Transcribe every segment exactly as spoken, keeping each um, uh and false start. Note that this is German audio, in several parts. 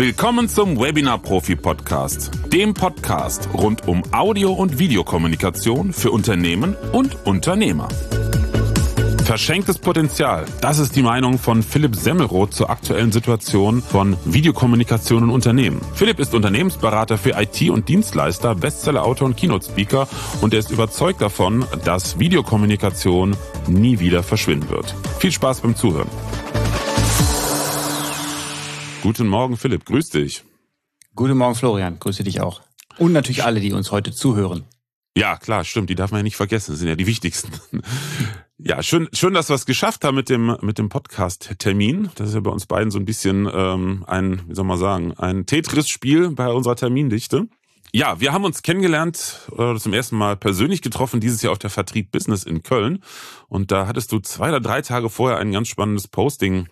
Willkommen zum Webinar-Profi-Podcast, dem Podcast rund um Audio- und Videokommunikation für Unternehmen und Unternehmer. Verschenktes Potenzial, das ist die Meinung von Philipp Semmelroth zur aktuellen Situation von Videokommunikation in Unternehmen. Philipp ist Unternehmensberater für I T und Dienstleister, Bestseller-Autor und Keynote-Speaker und er ist überzeugt davon, dass Videokommunikation nie wieder verschwinden wird. Viel Spaß beim Zuhören. Guten Morgen, Philipp. Grüß dich. Guten Morgen, Florian. Grüße dich auch. Und natürlich alle, die uns heute zuhören. Ja, klar, stimmt. Die darf man ja nicht vergessen. Das sind ja die wichtigsten. Ja, schön, schön, dass wir es geschafft haben mit dem mit dem Podcast-Termin. Das ist ja bei uns beiden so ein bisschen ähm, ein, wie soll man sagen, ein Tetris-Spiel bei unserer Termindichte. Ja, wir haben uns kennengelernt, äh, zum ersten Mal persönlich getroffen, dieses Jahr auf der Vertrieb Business in Köln. Und da hattest du zwei oder drei Tage vorher ein ganz spannendes Posting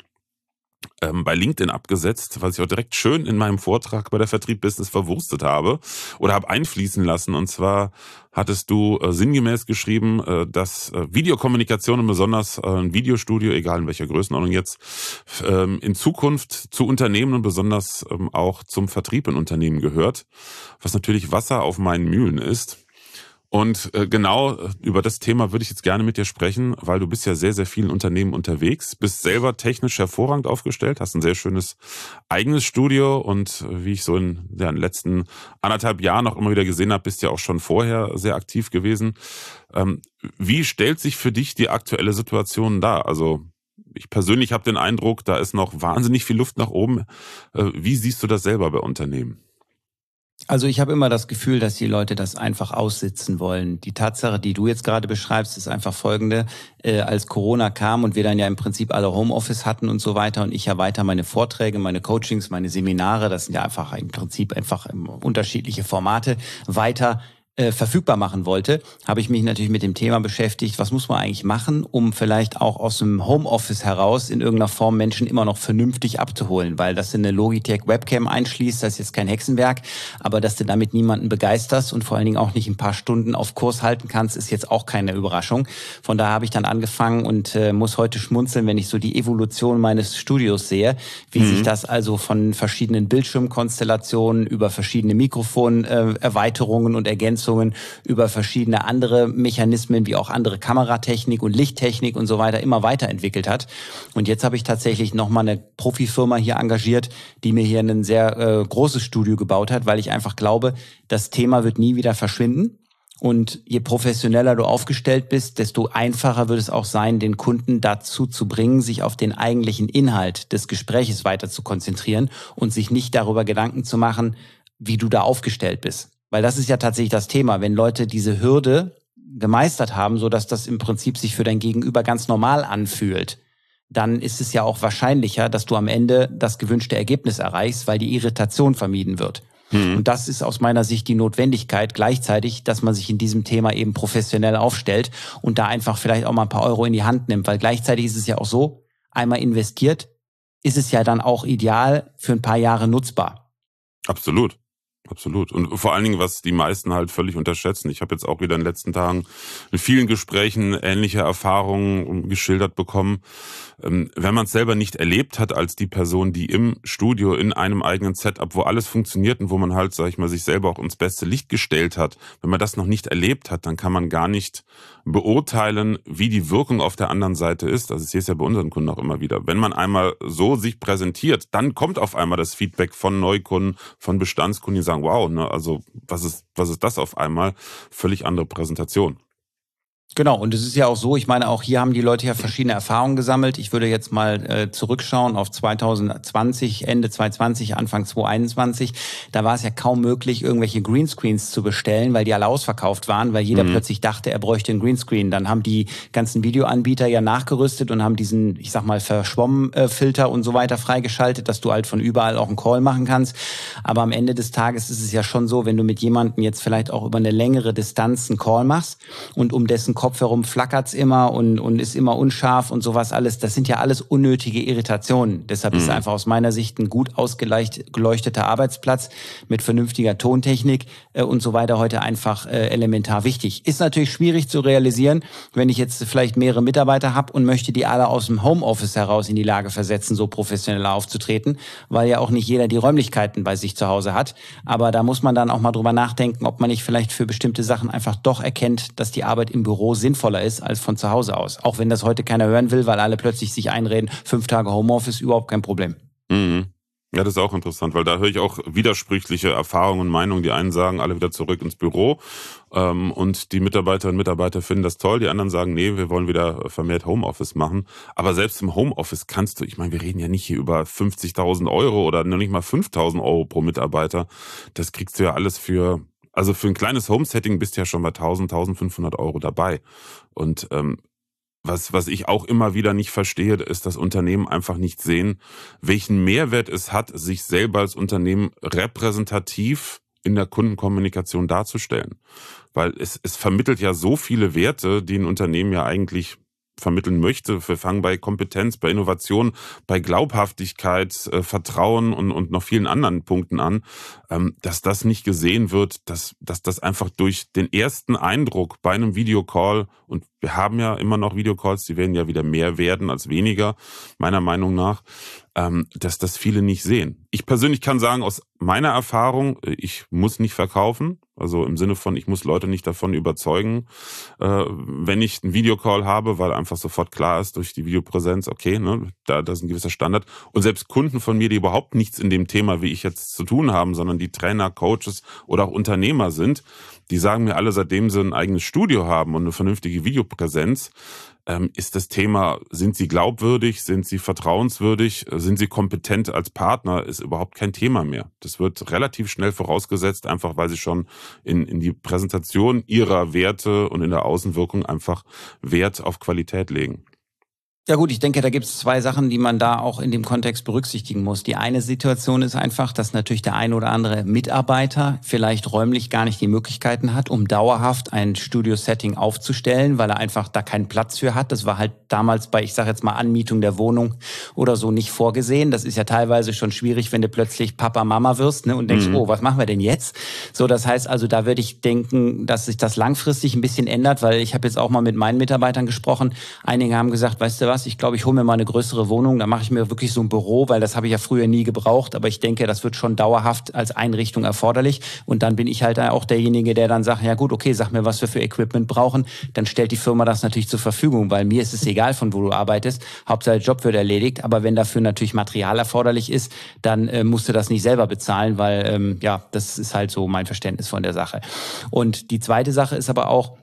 ähm, bei LinkedIn abgesetzt, was ich auch direkt schön in meinem Vortrag bei der Vertrieb Business verwurstet habe oder habe einfließen lassen. Und zwar hattest du äh, sinngemäß geschrieben, äh, dass äh, Videokommunikation und besonders äh, ein Videostudio, egal in welcher Größenordnung jetzt, ähm, in Zukunft zu Unternehmen und besonders ähm, auch zum Vertrieb in Unternehmen gehört, was natürlich Wasser auf meinen Mühlen ist. Und äh, genau über das Thema würde ich jetzt gerne mit dir sprechen, weil du bist ja sehr, sehr vielen Unternehmen unterwegs, bist selber technisch hervorragend aufgestellt, hast ein sehr schönes eigenes Studio und äh, wie ich so in, ja, in den letzten anderthalb Jahren auch immer wieder gesehen habe, bist ja auch schon vorher sehr aktiv gewesen. Ähm, wie stellt sich für dich die aktuelle Situation dar? Also ich persönlich habe den Eindruck, da ist noch wahnsinnig viel Luft nach oben. Äh, wie siehst du das selber bei Unternehmen? Also ich habe immer das Gefühl, dass die Leute das einfach aussitzen wollen. Die Tatsache, die du jetzt gerade beschreibst, ist einfach folgende. Äh, als Corona kam und wir dann ja im Prinzip alle Homeoffice hatten und so weiter und ich ja weiter meine Vorträge, meine Coachings, meine Seminare, das sind ja einfach im Prinzip einfach unterschiedliche Formate, weiter äh, verfügbar machen wollte, habe ich mich natürlich mit dem Thema beschäftigt, was muss man eigentlich machen, um vielleicht auch aus dem Homeoffice heraus in irgendeiner Form Menschen immer noch vernünftig abzuholen, weil das in eine Logitech Webcam einschließt, das ist jetzt kein Hexenwerk, aber dass du damit niemanden begeisterst und vor allen Dingen auch nicht ein paar Stunden auf Kurs halten kannst, ist jetzt auch keine Überraschung. Von daher habe ich dann angefangen und äh, muss heute schmunzeln, wenn ich so die Evolution meines Studios sehe, wie mhm. sich das also von verschiedenen Bildschirmkonstellationen über verschiedene Mikrofonerweiterungen äh, und Ergänzungen über verschiedene andere Mechanismen, wie auch andere Kameratechnik und Lichttechnik und so weiter immer weiterentwickelt hat. Und jetzt habe ich tatsächlich nochmal eine Profifirma hier engagiert, die mir hier ein sehr äh, großes Studio gebaut hat, weil ich einfach glaube, das Thema wird nie wieder verschwinden. Und je professioneller du aufgestellt bist, desto einfacher wird es auch sein, den Kunden dazu zu bringen, sich auf den eigentlichen Inhalt des Gespräches weiter zu konzentrieren und sich nicht darüber Gedanken zu machen, wie du da aufgestellt bist. Weil das ist ja tatsächlich das Thema, wenn Leute diese Hürde gemeistert haben, so dass das im Prinzip sich für dein Gegenüber ganz normal anfühlt, dann ist es ja auch wahrscheinlicher, dass du am Ende das gewünschte Ergebnis erreichst, weil die Irritation vermieden wird. Mhm. Und das ist aus meiner Sicht die Notwendigkeit gleichzeitig, dass man sich in diesem Thema eben professionell aufstellt und da einfach vielleicht auch mal ein paar Euro in die Hand nimmt, weil gleichzeitig ist es ja auch so, einmal investiert, ist es ja dann auch ideal für ein paar Jahre nutzbar. Absolut. Absolut. Und vor allen Dingen, was die meisten halt völlig unterschätzen. Ich habe jetzt auch wieder in den letzten Tagen in vielen Gesprächen ähnliche Erfahrungen geschildert bekommen. Wenn man es selber nicht erlebt hat als die Person, die im Studio in einem eigenen Setup, wo alles funktioniert und wo man halt, sag ich mal, sich selber auch ins beste Licht gestellt hat, wenn man das noch nicht erlebt hat, dann kann man gar nicht beurteilen, wie die Wirkung auf der anderen Seite ist. Also ich sehe es ja bei unseren Kunden auch immer wieder. Wenn man einmal so sich präsentiert, dann kommt auf einmal das Feedback von Neukunden, von Bestandskunden, die sagen, wow, ne, also was ist, was ist das auf einmal? Völlig andere Präsentation. Genau, und es ist ja auch so, ich meine, auch hier haben die Leute ja verschiedene Erfahrungen gesammelt. Ich würde jetzt mal äh, zurückschauen auf zwanzig zwanzig, Ende zwanzig zwanzig, Anfang zwanzig einundzwanzig. Da war es ja kaum möglich, irgendwelche Greenscreens zu bestellen, weil die alle ausverkauft waren, weil jeder mhm. plötzlich dachte, er bräuchte einen Greenscreen. Dann haben die ganzen Videoanbieter ja nachgerüstet und haben diesen, ich sag mal, Verschwommen-Filter und so weiter freigeschaltet, dass du halt von überall auch einen Call machen kannst. Aber am Ende des Tages ist es ja schon so, wenn du mit jemandem jetzt vielleicht auch über eine längere Distanz einen Call machst und um dessen Kopf herum flackert's immer und, und ist immer unscharf und sowas alles. Das sind ja alles unnötige Irritationen. Deshalb mhm. ist es einfach aus meiner Sicht ein gut ausgeleuchteter Arbeitsplatz mit vernünftiger Tontechnik äh, und so weiter heute einfach äh, elementar wichtig. Ist natürlich schwierig zu realisieren, wenn ich jetzt vielleicht mehrere Mitarbeiter habe und möchte die alle aus dem Homeoffice heraus in die Lage versetzen, so professionell aufzutreten, weil ja auch nicht jeder die Räumlichkeiten bei sich zu Hause hat. Aber da muss man dann auch mal drüber nachdenken, ob man nicht vielleicht für bestimmte Sachen einfach doch erkennt, dass die Arbeit im Büro sinnvoller ist als von zu Hause aus. Auch wenn das heute keiner hören will, weil alle plötzlich sich einreden, fünf Tage Homeoffice, überhaupt kein Problem. Mhm. Ja, das ist auch interessant, weil da höre ich auch widersprüchliche Erfahrungen und Meinungen. Die einen sagen, alle wieder zurück ins Büro ähm, und die Mitarbeiterinnen und Mitarbeiter finden das toll. Die anderen sagen, nee, wir wollen wieder vermehrt Homeoffice machen. Aber selbst im Homeoffice kannst du, ich meine, wir reden ja nicht hier über fünfzigtausend Euro oder noch nicht mal fünftausend Euro pro Mitarbeiter. Das kriegst du ja alles für, also für ein kleines Homesetting bist du ja schon bei tausend, tausendfünfhundert Euro dabei. Und ähm, Was, was ich auch immer wieder nicht verstehe, ist, dass Unternehmen einfach nicht sehen, welchen Mehrwert es hat, sich selber als Unternehmen repräsentativ in der Kundenkommunikation darzustellen. Weil es, es vermittelt ja so viele Werte, die ein Unternehmen ja eigentlich vermitteln möchte. Wir fangen bei Kompetenz, bei Innovation, bei Glaubhaftigkeit, äh, Vertrauen und, und noch vielen anderen Punkten an, ähm, dass das nicht gesehen wird, dass, dass das einfach durch den ersten Eindruck bei einem Videocall, und wir haben ja immer noch Videocalls, die werden ja wieder mehr werden als weniger, meiner Meinung nach, ähm, dass das viele nicht sehen. Ich persönlich kann sagen, aus meiner Erfahrung, ich muss nicht verkaufen, also im Sinne von, ich muss Leute nicht davon überzeugen, äh, wenn ich einen Videocall habe, weil einfach sofort klar ist durch die Videopräsenz, okay, ne, da, da ist ein gewisser Standard. Und selbst Kunden von mir, die überhaupt nichts in dem Thema, wie ich jetzt zu tun haben, sondern die Trainer, Coaches oder auch Unternehmer sind, die sagen mir alle, seitdem sie ein eigenes Studio haben und eine vernünftige Videopräsenz, ähm, ist das Thema, sind sie glaubwürdig, sind sie vertrauenswürdig, sind sie kompetent als Partner, ist überhaupt kein Thema mehr. Das wird relativ schnell vorausgesetzt, einfach weil sie schon in, in die Präsentation ihrer Werte und in der Außenwirkung einfach Wert auf Qualität legen. Ja gut, ich denke, da gibt es zwei Sachen, die man da auch in dem Kontext berücksichtigen muss. Die eine Situation ist einfach, dass natürlich der ein oder andere Mitarbeiter vielleicht räumlich gar nicht die Möglichkeiten hat, um dauerhaft ein Studio-Setting aufzustellen, weil er einfach da keinen Platz für hat. Das war halt damals bei, ich sage jetzt mal, Anmietung der Wohnung oder so nicht vorgesehen. Das ist ja teilweise schon schwierig, wenn du plötzlich Papa, Mama wirst, ne, und denkst, mhm. oh, was machen wir denn jetzt? So, das heißt also, da würde ich denken, dass sich das langfristig ein bisschen ändert, weil ich habe jetzt auch mal mit meinen Mitarbeitern gesprochen. Einige haben gesagt, weißt du was, ich glaube, ich hole mir mal eine größere Wohnung, da mache ich mir wirklich so ein Büro, weil das habe ich ja früher nie gebraucht, aber ich denke, das wird schon dauerhaft als Einrichtung erforderlich, und dann bin ich halt auch derjenige, der dann sagt, ja gut, okay, sag mir, was wir für Equipment brauchen, dann stellt die Firma das natürlich zur Verfügung, weil mir ist es egal, von wo du arbeitest, Hauptsache der Job wird erledigt, aber wenn dafür natürlich Material erforderlich ist, dann äh, musst du das nicht selber bezahlen, weil ähm, ja, das ist halt so mein Verständnis von der Sache. Und die zweite Sache ist aber auch,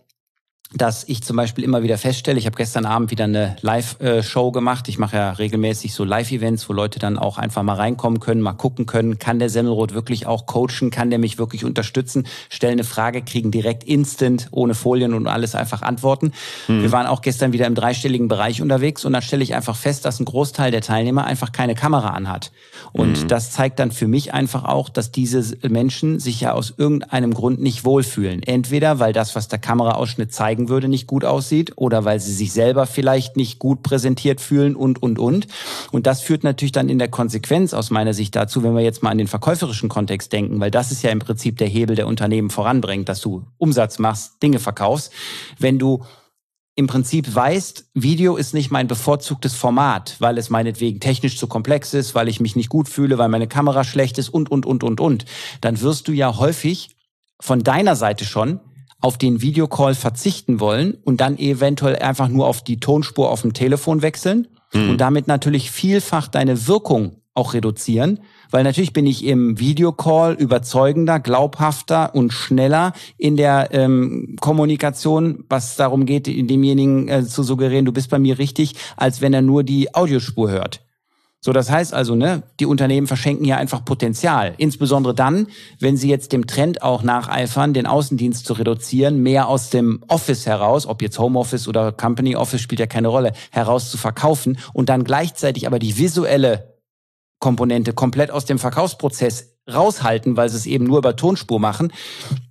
dass ich zum Beispiel immer wieder feststelle, ich habe gestern Abend wieder eine Live-Show gemacht. Ich mache ja regelmäßig so Live-Events, wo Leute dann auch einfach mal reinkommen können, mal gucken können, kann der Semmelroth wirklich auch coachen, kann der mich wirklich unterstützen, stellen eine Frage, kriegen direkt instant, ohne Folien und alles einfach Antworten. Mhm. Wir waren auch gestern wieder im dreistelligen Bereich unterwegs, und da stelle ich einfach fest, dass ein Großteil der Teilnehmer einfach keine Kamera anhat. Und mhm. das zeigt dann für mich einfach auch, dass diese Menschen sich ja aus irgendeinem Grund nicht wohlfühlen. Entweder, weil das, was der Kameraausschnitt zeigt, würde, nicht gut aussieht, oder weil sie sich selber vielleicht nicht gut präsentiert fühlen und, und, und. Und das führt natürlich dann in der Konsequenz aus meiner Sicht dazu, wenn wir jetzt mal an den verkäuferischen Kontext denken, weil das ist ja im Prinzip der Hebel, der Unternehmen voranbringt, dass du Umsatz machst, Dinge verkaufst. Wenn du im Prinzip weißt, Video ist nicht mein bevorzugtes Format, weil es meinetwegen technisch zu komplex ist, weil ich mich nicht gut fühle, weil meine Kamera schlecht ist und, und, und, und, und, dann wirst du ja häufig von deiner Seite schon auf den Videocall verzichten wollen und dann eventuell einfach nur auf die Tonspur auf dem Telefon wechseln mhm. und damit natürlich vielfach deine Wirkung auch reduzieren, weil natürlich bin ich im Videocall überzeugender, glaubhafter und schneller in der ähm, Kommunikation, was darum geht, demjenigen äh, zu suggerieren, du bist bei mir richtig, als wenn er nur die Audiospur hört. So, das heißt also, ne, die Unternehmen verschenken ja einfach Potenzial. Insbesondere dann, wenn sie jetzt dem Trend auch nacheifern, den Außendienst zu reduzieren, mehr aus dem Office heraus, ob jetzt Homeoffice oder Company Office spielt ja keine Rolle, heraus zu verkaufen und dann gleichzeitig aber die visuelle Komponente komplett aus dem Verkaufsprozess raushalten, weil sie es eben nur über Tonspur machen,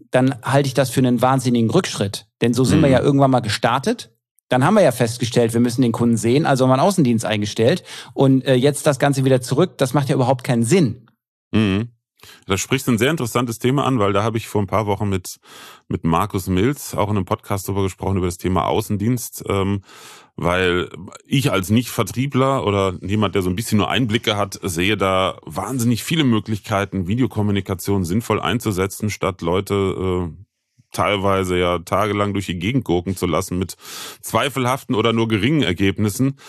dann halte ich das für einen wahnsinnigen Rückschritt. Denn so sind mhm. wir ja irgendwann mal gestartet. Dann haben wir ja festgestellt, wir müssen den Kunden sehen, also haben wir einen Außendienst eingestellt. Und äh, jetzt das Ganze wieder zurück, das macht ja überhaupt keinen Sinn. Mhm. Da sprichst du ein sehr interessantes Thema an, weil da habe ich vor ein paar Wochen mit mit Markus Milz auch in einem Podcast darüber gesprochen, über das Thema Außendienst, ähm, weil ich als Nicht-Vertriebler oder jemand, der so ein bisschen nur Einblicke hat, sehe da wahnsinnig viele Möglichkeiten, Videokommunikation sinnvoll einzusetzen, statt Leute äh, teilweise ja tagelang durch die Gegend gurken zu lassen mit zweifelhaften oder nur geringen Ergebnissen.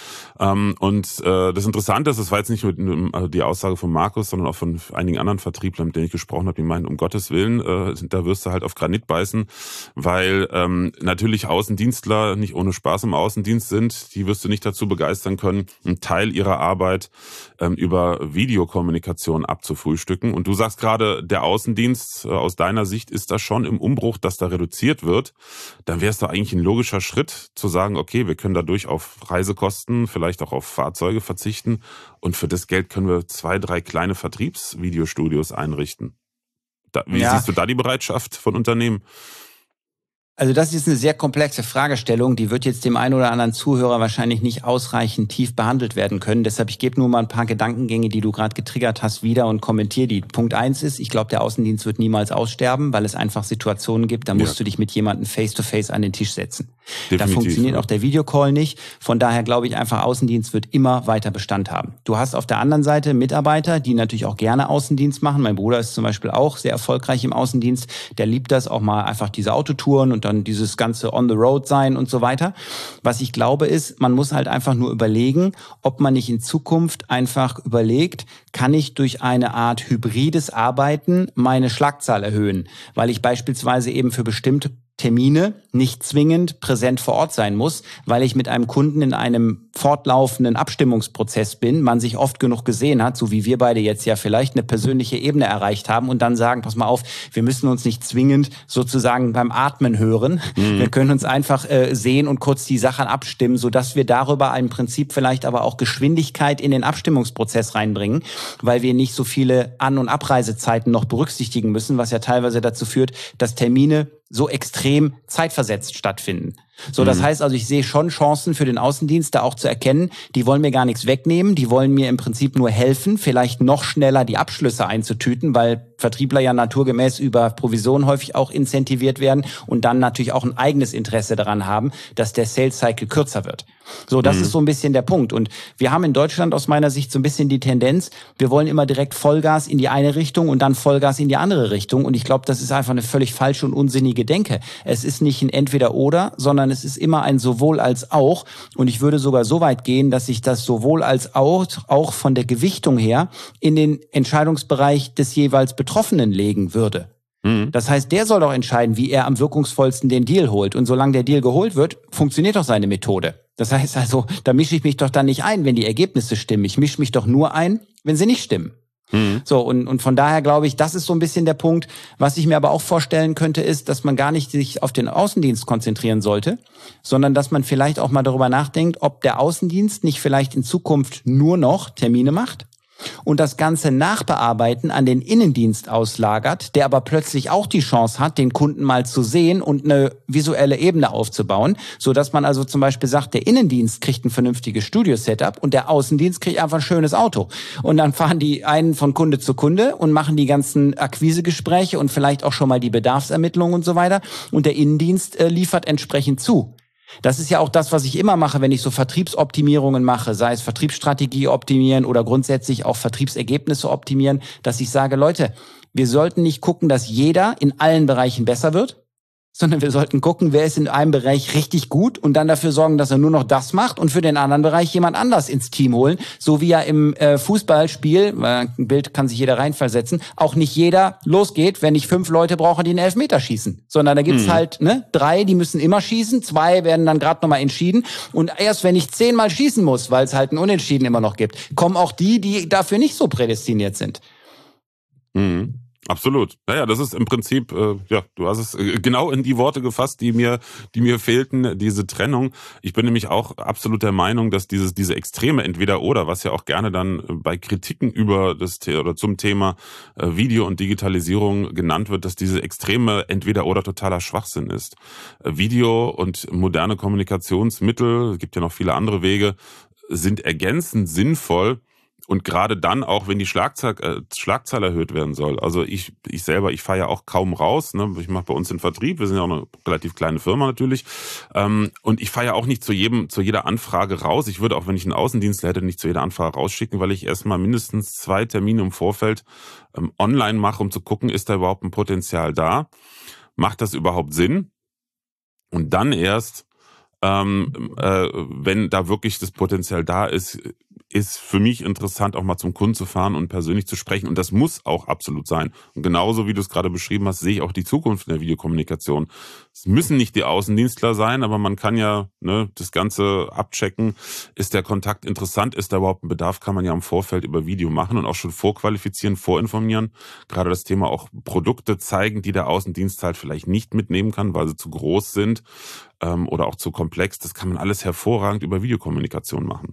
Und das Interessante ist, das war jetzt nicht nur die Aussage von Markus, sondern auch von einigen anderen Vertrieblern, mit denen ich gesprochen habe, die meinen, um Gottes Willen, da wirst du halt auf Granit beißen, weil natürlich Außendienstler nicht ohne Spaß im Außendienst sind. Die wirst du nicht dazu begeistern können, einen Teil ihrer Arbeit über Videokommunikation abzufrühstücken. Und du sagst gerade, der Außendienst aus deiner Sicht ist da schon im Umbruch, dass da reduziert wird, dann wäre es doch eigentlich ein logischer Schritt zu sagen, okay, wir können dadurch auf Reisekosten, vielleicht auch auf Fahrzeuge verzichten und für das Geld können wir zwei, drei kleine Vertriebsvideostudios einrichten. Da, wie ja. siehst du da die Bereitschaft von Unternehmen? Also das ist eine sehr komplexe Fragestellung, die wird jetzt dem einen oder anderen Zuhörer wahrscheinlich nicht ausreichend tief behandelt werden können. Deshalb, ich gebe nur mal ein paar Gedankengänge, die du gerade getriggert hast, wieder und kommentiere die. Punkt eins ist, ich glaube, der Außendienst wird niemals aussterben, weil es einfach Situationen gibt, da musst ja. du dich mit jemandem face-to-face an den Tisch setzen. Definitiv, da funktioniert ja. auch der Videocall nicht. Von daher glaube ich einfach, Außendienst wird immer weiter Bestand haben. Du hast auf der anderen Seite Mitarbeiter, die natürlich auch gerne Außendienst machen. Mein Bruder ist zum Beispiel auch sehr erfolgreich im Außendienst. Der liebt das auch mal einfach diese Autotouren und dann dieses ganze on the road sein und so weiter. Was ich glaube ist, man muss halt einfach nur überlegen, ob man nicht in Zukunft einfach überlegt, kann ich durch eine Art hybrides Arbeiten meine Schlagzahl erhöhen, weil ich beispielsweise eben für bestimmte Termine nicht zwingend präsent vor Ort sein muss, weil ich mit einem Kunden in einem fortlaufenden Abstimmungsprozess bin, man sich oft genug gesehen hat, so wie wir beide jetzt ja vielleicht eine persönliche Ebene erreicht haben und dann sagen, pass mal auf, wir müssen uns nicht zwingend sozusagen beim Atmen hören. Mhm. Wir können uns einfach äh, sehen und kurz die Sachen abstimmen, sodass wir darüber im Prinzip vielleicht aber auch Geschwindigkeit in den Abstimmungsprozess reinbringen, weil wir nicht so viele An- und Abreisezeiten noch berücksichtigen müssen, was ja teilweise dazu führt, dass Termine so extrem zeitversetzt stattfinden. So, das mhm. heißt also, ich sehe schon Chancen für den Außendienst, da auch zu erkennen, die wollen mir gar nichts wegnehmen, die wollen mir im Prinzip nur helfen, vielleicht noch schneller die Abschlüsse einzutüten, weil Vertriebler ja naturgemäß über Provision häufig auch incentiviert werden und dann natürlich auch ein eigenes Interesse daran haben, dass der Sales Cycle kürzer wird. So, das mhm. ist so ein bisschen der Punkt. Und wir haben in Deutschland aus meiner Sicht so ein bisschen die Tendenz, wir wollen immer direkt Vollgas in die eine Richtung und dann Vollgas in die andere Richtung. Und ich glaube, das ist einfach eine völlig falsche und unsinnige Denke. Es ist nicht ein Entweder-Oder, sondern es ist immer ein Sowohl als auch. Und ich würde sogar so weit gehen, dass ich das Sowohl als auch, auch von der Gewichtung her in den Entscheidungsbereich des jeweils Betroffenen legen würde. Mhm. Das heißt, der soll doch entscheiden, wie er am wirkungsvollsten den Deal holt. Und solange der Deal geholt wird, funktioniert doch seine Methode. Das heißt also, da mische ich mich doch dann nicht ein, wenn die Ergebnisse stimmen. Ich mische mich doch nur ein, wenn sie nicht stimmen. Mhm. So, und, und von daher glaube ich, das ist so ein bisschen der Punkt. Was ich mir aber auch vorstellen könnte, ist, dass man gar nicht sich auf den Außendienst konzentrieren sollte, sondern dass man vielleicht auch mal darüber nachdenkt, ob der Außendienst nicht vielleicht in Zukunft nur noch Termine macht und das Ganze nachbearbeiten an den Innendienst auslagert, der aber plötzlich auch die Chance hat, den Kunden mal zu sehen und eine visuelle Ebene aufzubauen, so dass man also zum Beispiel sagt, der Innendienst kriegt ein vernünftiges Studio-Setup und der Außendienst kriegt einfach ein schönes Auto. Und dann fahren die einen von Kunde zu Kunde und machen die ganzen Akquisegespräche und vielleicht auch schon mal die Bedarfsermittlungen und so weiter. Und der Innendienst äh, liefert entsprechend zu. Das ist ja auch das, was ich immer mache, wenn ich so Vertriebsoptimierungen mache, sei es Vertriebsstrategie optimieren oder grundsätzlich auch Vertriebsergebnisse optimieren, dass ich sage, Leute, wir sollten nicht gucken, dass jeder in allen Bereichen besser wird, sondern wir sollten gucken, wer ist in einem Bereich richtig gut und dann dafür sorgen, dass er nur noch das macht und für den anderen Bereich jemand anders ins Team holen. So wie ja im äh, Fußballspiel, weil ein Bild kann sich jeder reinversetzen, auch nicht jeder losgeht, wenn ich fünf Leute brauche, die einen Elfmeter schießen. Sondern da gibt's mhm. halt ne drei, die müssen immer schießen, zwei werden dann gerade nochmal entschieden. Und erst wenn ich zehnmal schießen muss, weil es halt ein Unentschieden immer noch gibt, kommen auch die, die dafür nicht so prädestiniert sind. Mhm. Absolut. Naja, das ist im Prinzip, äh, ja, du hast es genau in die Worte gefasst, die mir, die mir fehlten, diese Trennung. Ich bin nämlich auch absolut der Meinung, dass dieses, diese extreme Entweder-Oder, was ja auch gerne dann bei Kritiken über das oder zum Thema äh, Video und Digitalisierung genannt wird, dass diese extreme Entweder-Oder totaler Schwachsinn ist. Äh, Video und moderne Kommunikationsmittel, es gibt ja noch viele andere Wege, sind ergänzend sinnvoll. Und gerade dann auch, wenn die Schlagzahl, äh, Schlagzahl erhöht werden soll. Also ich ich selber, ich fahre ja auch kaum raus. Ne? Ich mache bei uns den Vertrieb. Wir sind ja auch eine relativ kleine Firma natürlich. Ähm, und ich fahre ja auch nicht zu jedem zu jeder Anfrage raus. Ich würde auch, wenn ich einen Außendienstler hätte, nicht zu jeder Anfrage rausschicken, weil ich erstmal mindestens zwei Termine im Vorfeld ähm, online mache, um zu gucken, ist da überhaupt ein Potenzial da? Macht das überhaupt Sinn? Und dann erst, ähm, äh, wenn da wirklich das Potenzial da ist, ist für mich interessant, auch mal zum Kunden zu fahren und persönlich zu sprechen. Und das muss auch absolut sein. Und genauso wie du es gerade beschrieben hast, sehe ich auch die Zukunft in der Videokommunikation. Es müssen nicht die Außendienstler sein, aber man kann ja ne, das Ganze abchecken. Ist der Kontakt interessant? Ist da überhaupt ein Bedarf? Kann man ja im Vorfeld über Video machen und auch schon vorqualifizieren, vorinformieren. Gerade das Thema auch Produkte zeigen, die der Außendienst halt vielleicht nicht mitnehmen kann, weil sie zu groß sind ähm, oder auch zu komplex. Das kann man alles hervorragend über Videokommunikation machen.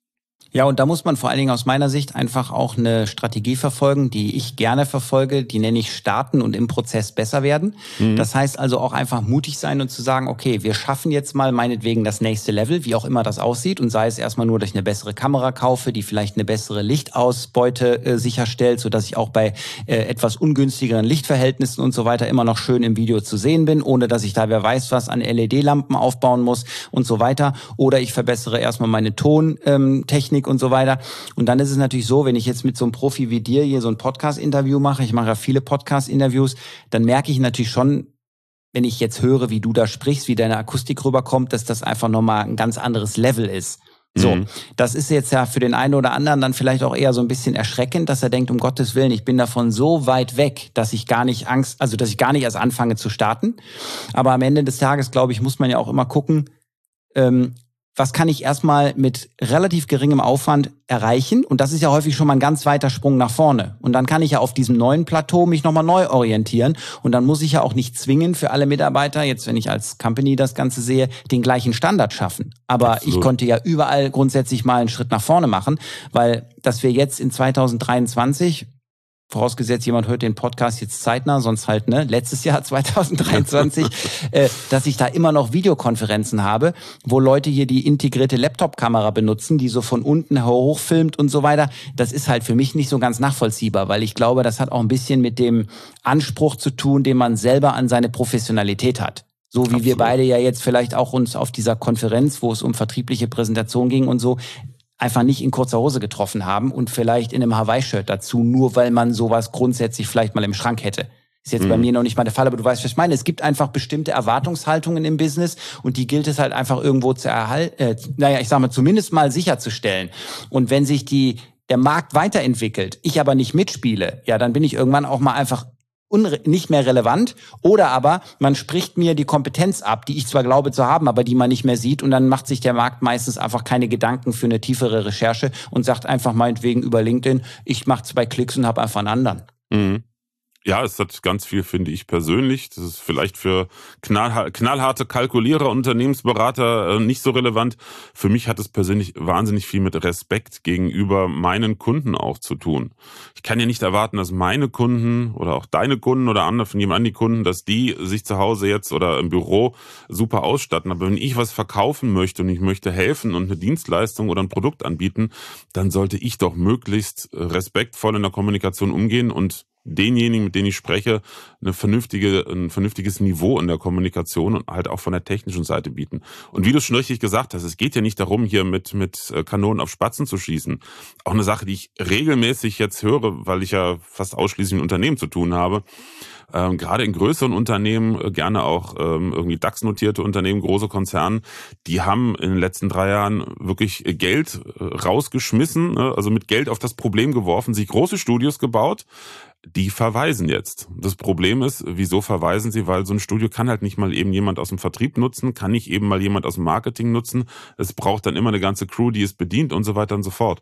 Ja, und da muss man vor allen Dingen aus meiner Sicht einfach auch eine Strategie verfolgen, die ich gerne verfolge, die nenne ich starten und im Prozess besser werden. Mhm. Das heißt also auch einfach mutig sein und zu sagen, okay, wir schaffen jetzt mal meinetwegen das nächste Level, wie auch immer das aussieht, und sei es erstmal nur, dass ich eine bessere Kamera kaufe, die vielleicht eine bessere Lichtausbeute äh, sicherstellt, sodass ich auch bei äh, etwas ungünstigeren Lichtverhältnissen und so weiter immer noch schön im Video zu sehen bin, ohne dass ich da wer weiß was an L E D-Lampen aufbauen muss und so weiter. Oder ich verbessere erstmal meine Tontechnik und so weiter. Und dann ist es natürlich so, wenn ich jetzt mit so einem Profi wie dir hier so ein Podcast-Interview mache, ich mache ja viele Podcast-Interviews, dann merke ich natürlich schon, wenn ich jetzt höre, wie du da sprichst, wie deine Akustik rüberkommt, dass das einfach nochmal ein ganz anderes Level ist. So, mhm. Das ist jetzt ja für den einen oder anderen dann vielleicht auch eher so ein bisschen erschreckend, dass er denkt, um Gottes Willen, ich bin davon so weit weg, dass ich gar nicht Angst, also dass ich gar nicht erst anfange zu starten. Aber am Ende des Tages, glaube ich, muss man ja auch immer gucken, ähm, was kann ich erstmal mit relativ geringem Aufwand erreichen? Und das ist ja häufig schon mal ein ganz weiter Sprung nach vorne. Und dann kann ich ja auf diesem neuen Plateau mich nochmal neu orientieren. Und dann muss ich ja auch nicht zwingen für alle Mitarbeiter, jetzt wenn ich als Company das Ganze sehe, den gleichen Standard schaffen. Aber Absolut. Ich konnte ja überall grundsätzlich mal einen Schritt nach vorne machen, weil dass wir jetzt in zweitausenddreiundzwanzig, vorausgesetzt, jemand hört den Podcast jetzt zeitnah, sonst halt ne letztes Jahr zweitausenddreiundzwanzig, äh, dass ich da immer noch Videokonferenzen habe, wo Leute hier die integrierte Laptop-Kamera benutzen, die so von unten hochfilmt und so weiter. Das ist halt für mich nicht so ganz nachvollziehbar, weil ich glaube, das hat auch ein bisschen mit dem Anspruch zu tun, den man selber an seine Professionalität hat. So wie Absolut. Wir beide ja jetzt vielleicht auch uns auf dieser Konferenz, wo es um vertriebliche Präsentation ging und so, einfach nicht in kurzer Hose getroffen haben und vielleicht in einem Hawaii-Shirt dazu, nur weil man sowas grundsätzlich vielleicht mal im Schrank hätte. Ist jetzt mhm. bei mir noch nicht mal der Fall, aber du weißt, was ich meine. Es gibt einfach bestimmte Erwartungshaltungen im Business und die gilt es halt einfach irgendwo zu erhalten, äh, naja, ich sag mal, zumindest mal sicherzustellen. Und wenn sich die der Markt weiterentwickelt, ich aber nicht mitspiele, ja, dann bin ich irgendwann auch mal einfach nicht mehr relevant, oder aber man spricht mir die Kompetenz ab, die ich zwar glaube zu haben, aber die man nicht mehr sieht, und dann macht sich der Markt meistens einfach keine Gedanken für eine tiefere Recherche und sagt einfach meinetwegen über LinkedIn, ich mache zwei Klicks und habe einfach einen anderen. Mhm. Ja, es hat ganz viel, finde ich persönlich. Das ist vielleicht für knallha- knallharte Kalkulierer, Unternehmensberater äh, nicht so relevant. Für mich hat es persönlich wahnsinnig viel mit Respekt gegenüber meinen Kunden auch zu tun. Ich kann ja nicht erwarten, dass meine Kunden oder auch deine Kunden oder andere von jemand an die Kunden, dass die sich zu Hause jetzt oder im Büro super ausstatten. Aber wenn ich was verkaufen möchte und ich möchte helfen und eine Dienstleistung oder ein Produkt anbieten, dann sollte ich doch möglichst respektvoll in der Kommunikation umgehen und denjenigen, mit denen ich spreche, eine vernünftige, ein vernünftiges Niveau in der Kommunikation und halt auch von der technischen Seite bieten. Und wie du es schon richtig gesagt hast, es geht ja nicht darum, hier mit, mit Kanonen auf Spatzen zu schießen. Auch eine Sache, die ich regelmäßig jetzt höre, weil ich ja fast ausschließlich mit Unternehmen zu tun habe. Ähm, gerade in größeren Unternehmen, äh, gerne auch ähm, irgendwie DAX-notierte Unternehmen, große Konzerne, die haben in den letzten drei Jahren wirklich Geld äh, rausgeschmissen, äh, also mit Geld auf das Problem geworfen, sich große Studios gebaut. Die verweisen jetzt. Das Problem ist, wieso verweisen sie? Weil so ein Studio kann halt nicht mal eben jemand aus dem Vertrieb nutzen, kann nicht eben mal jemand aus dem Marketing nutzen. Es braucht dann immer eine ganze Crew, die es bedient und so weiter und so fort.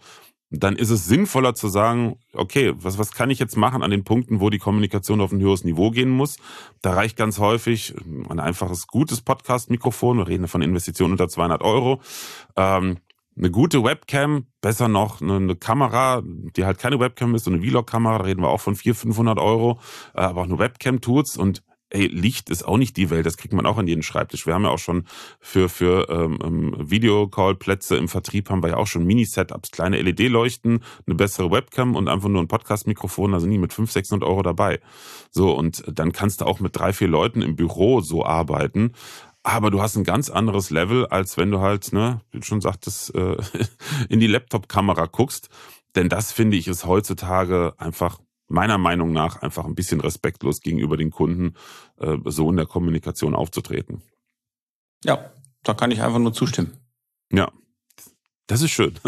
dann ist es sinnvoller zu sagen, okay, was, was kann ich jetzt machen an den Punkten, wo die Kommunikation auf ein höheres Niveau gehen muss? Da reicht ganz häufig ein einfaches, gutes Podcast-Mikrofon. Wir reden von Investitionen unter zweihundert Euro. Ähm, eine gute Webcam, besser noch eine, eine Kamera, die halt keine Webcam ist, so eine Vlog-Kamera, da reden wir auch von vierhundert, fünfhundert Euro. Äh, aber auch eine Webcam tut's und ey, Licht ist auch nicht die Welt, das kriegt man auch an jeden Schreibtisch. Wir haben ja auch schon für für ähm, Videocall-Plätze im Vertrieb haben wir ja auch schon Mini-Setups, kleine L E D-Leuchten, eine bessere Webcam und einfach nur ein Podcast-Mikrofon, da sind die mit fünfhundert, sechshundert Euro dabei. So, und dann kannst du auch mit drei, vier Leuten im Büro so arbeiten. Aber du hast ein ganz anderes Level, als wenn du halt, ne, wie du schon sagtest, äh, in die Laptop-Kamera guckst. Denn das, finde ich, ist heutzutage einfach meiner Meinung nach einfach ein bisschen respektlos gegenüber den Kunden, äh, so in der Kommunikation aufzutreten. Ja, da kann ich einfach nur zustimmen. Ja, das ist schön.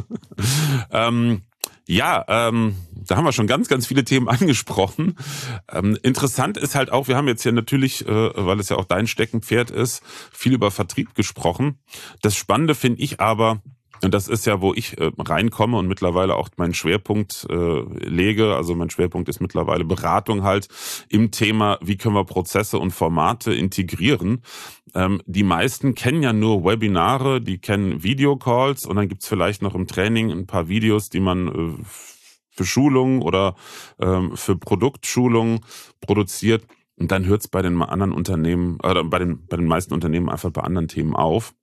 ähm, ja, ähm, da haben wir schon ganz, ganz viele Themen angesprochen. Ähm, interessant ist halt auch, wir haben jetzt hier natürlich, äh, weil es ja auch dein Steckenpferd ist, viel über Vertrieb gesprochen. Das Spannende finde ich aber, und das ist ja, wo ich äh, reinkomme und mittlerweile auch meinen Schwerpunkt äh, lege. Also mein Schwerpunkt ist mittlerweile Beratung halt im Thema, wie können wir Prozesse und Formate integrieren. Ähm, die meisten kennen ja nur Webinare, die kennen Videocalls und dann gibt's vielleicht noch im Training ein paar Videos, die man äh, für Schulungen oder ähm, für Produktschulungen produziert. Und dann hört's bei den anderen Unternehmen, äh, bei den bei den meisten Unternehmen einfach bei anderen Themen auf.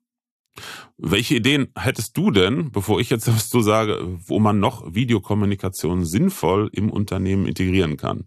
Welche Ideen hättest du denn, bevor ich jetzt was so sage, wo man noch Videokommunikation sinnvoll im Unternehmen integrieren kann?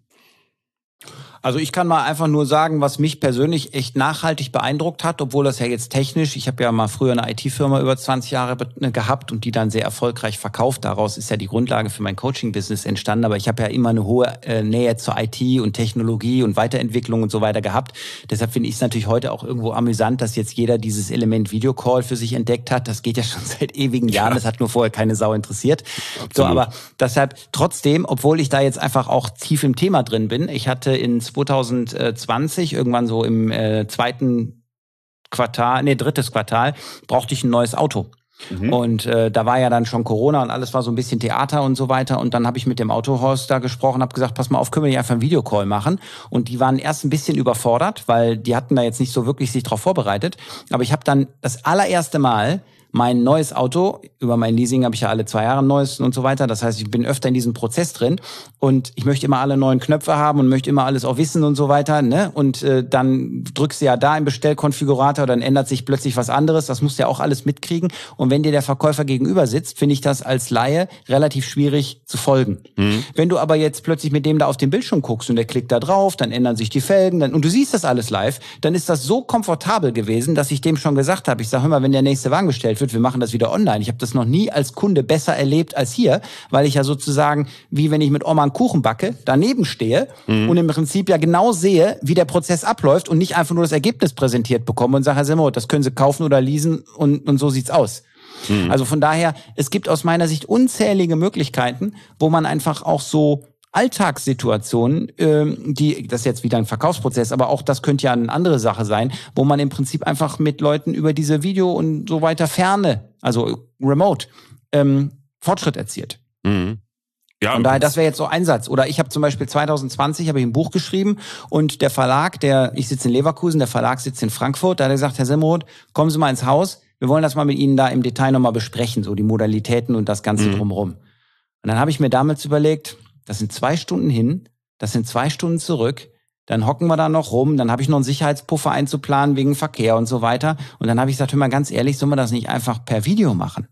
Also ich kann mal einfach nur sagen, was mich persönlich echt nachhaltig beeindruckt hat, obwohl das ja jetzt technisch, ich habe ja mal früher eine I T-Firma über zwanzig Jahre gehabt und die dann sehr erfolgreich verkauft. Daraus ist ja die Grundlage für mein Coaching-Business entstanden. Aber ich habe ja immer eine hohe äh, Nähe zur I T und Technologie und Weiterentwicklung und so weiter gehabt. Deshalb finde ich es natürlich heute auch irgendwo amüsant, dass jetzt jeder dieses Element Videocall für sich entdeckt hat. Das geht ja schon seit ewigen Jahren. Das hat nur vorher keine Sau interessiert. Absolut. So, aber deshalb trotzdem, obwohl ich da jetzt einfach auch tief im Thema drin bin, ich hatte in zwanzig zwanzig, irgendwann so im äh, zweiten Quartal, nee, drittes Quartal, brauchte ich ein neues Auto. Mhm. Und äh, da war ja dann schon Corona und alles war so ein bisschen Theater und so weiter. Und dann habe ich mit dem Autohaus da gesprochen, habe gesagt, pass mal auf, können wir nicht einfach einen Videocall machen? Und die waren erst ein bisschen überfordert, weil die hatten da jetzt nicht so wirklich sich drauf vorbereitet. Aber ich habe dann das allererste Mal mein neues Auto, über mein Leasing habe ich ja alle zwei Jahre ein neues und so weiter. Das heißt, ich bin öfter in diesem Prozess drin und ich möchte immer alle neuen Knöpfe haben und möchte immer alles auch wissen und so weiter. Ne? Und äh, dann drückst du ja da im Bestellkonfigurator, dann ändert sich plötzlich was anderes. Das musst du ja auch alles mitkriegen. Und wenn dir der Verkäufer gegenüber sitzt, finde ich das als Laie relativ schwierig zu folgen. Mhm. Wenn du aber jetzt plötzlich mit dem da auf den Bildschirm guckst und der klickt da drauf, dann ändern sich die Felgen dann, und du siehst das alles live, dann ist das so komfortabel gewesen, dass ich dem schon gesagt habe, ich sage, hör mal, wenn der nächste Wagen bestellt wird, wir machen das wieder online. Ich habe das noch nie als Kunde besser erlebt als hier, weil ich ja sozusagen, wie wenn ich mit Oma einen Kuchen backe, daneben stehe mhm. und im Prinzip ja genau sehe, wie der Prozess abläuft und nicht einfach nur das Ergebnis präsentiert bekomme und sage, Herr Semmer, das können Sie kaufen oder leasen und, und so sieht's aus. Mhm. Also von daher, es gibt aus meiner Sicht unzählige Möglichkeiten, wo man einfach auch so Alltagssituationen, ähm, die, das ist jetzt wieder ein Verkaufsprozess, aber auch das könnte ja eine andere Sache sein, wo man im Prinzip einfach mit Leuten über diese Video und so weiter Ferne, also remote, ähm, Fortschritt erzielt. Mhm. Ja, von daher, das wäre jetzt so ein Satz. Oder ich habe zum Beispiel zwanzig zwanzig habe ich ein Buch geschrieben und der Verlag, der, ich sitze in Leverkusen, der Verlag sitzt in Frankfurt, da hat er gesagt, Herr Semmeroth, kommen Sie mal ins Haus, wir wollen das mal mit Ihnen da im Detail nochmal besprechen, so die Modalitäten und das Ganze mhm. drumherum. Und dann habe ich mir damals überlegt, das sind zwei Stunden hin, das sind zwei Stunden zurück, dann hocken wir da noch rum, dann habe ich noch einen Sicherheitspuffer einzuplanen wegen Verkehr und so weiter. Und dann habe ich gesagt, hör mal ganz ehrlich, sollen wir das nicht einfach per Video machen?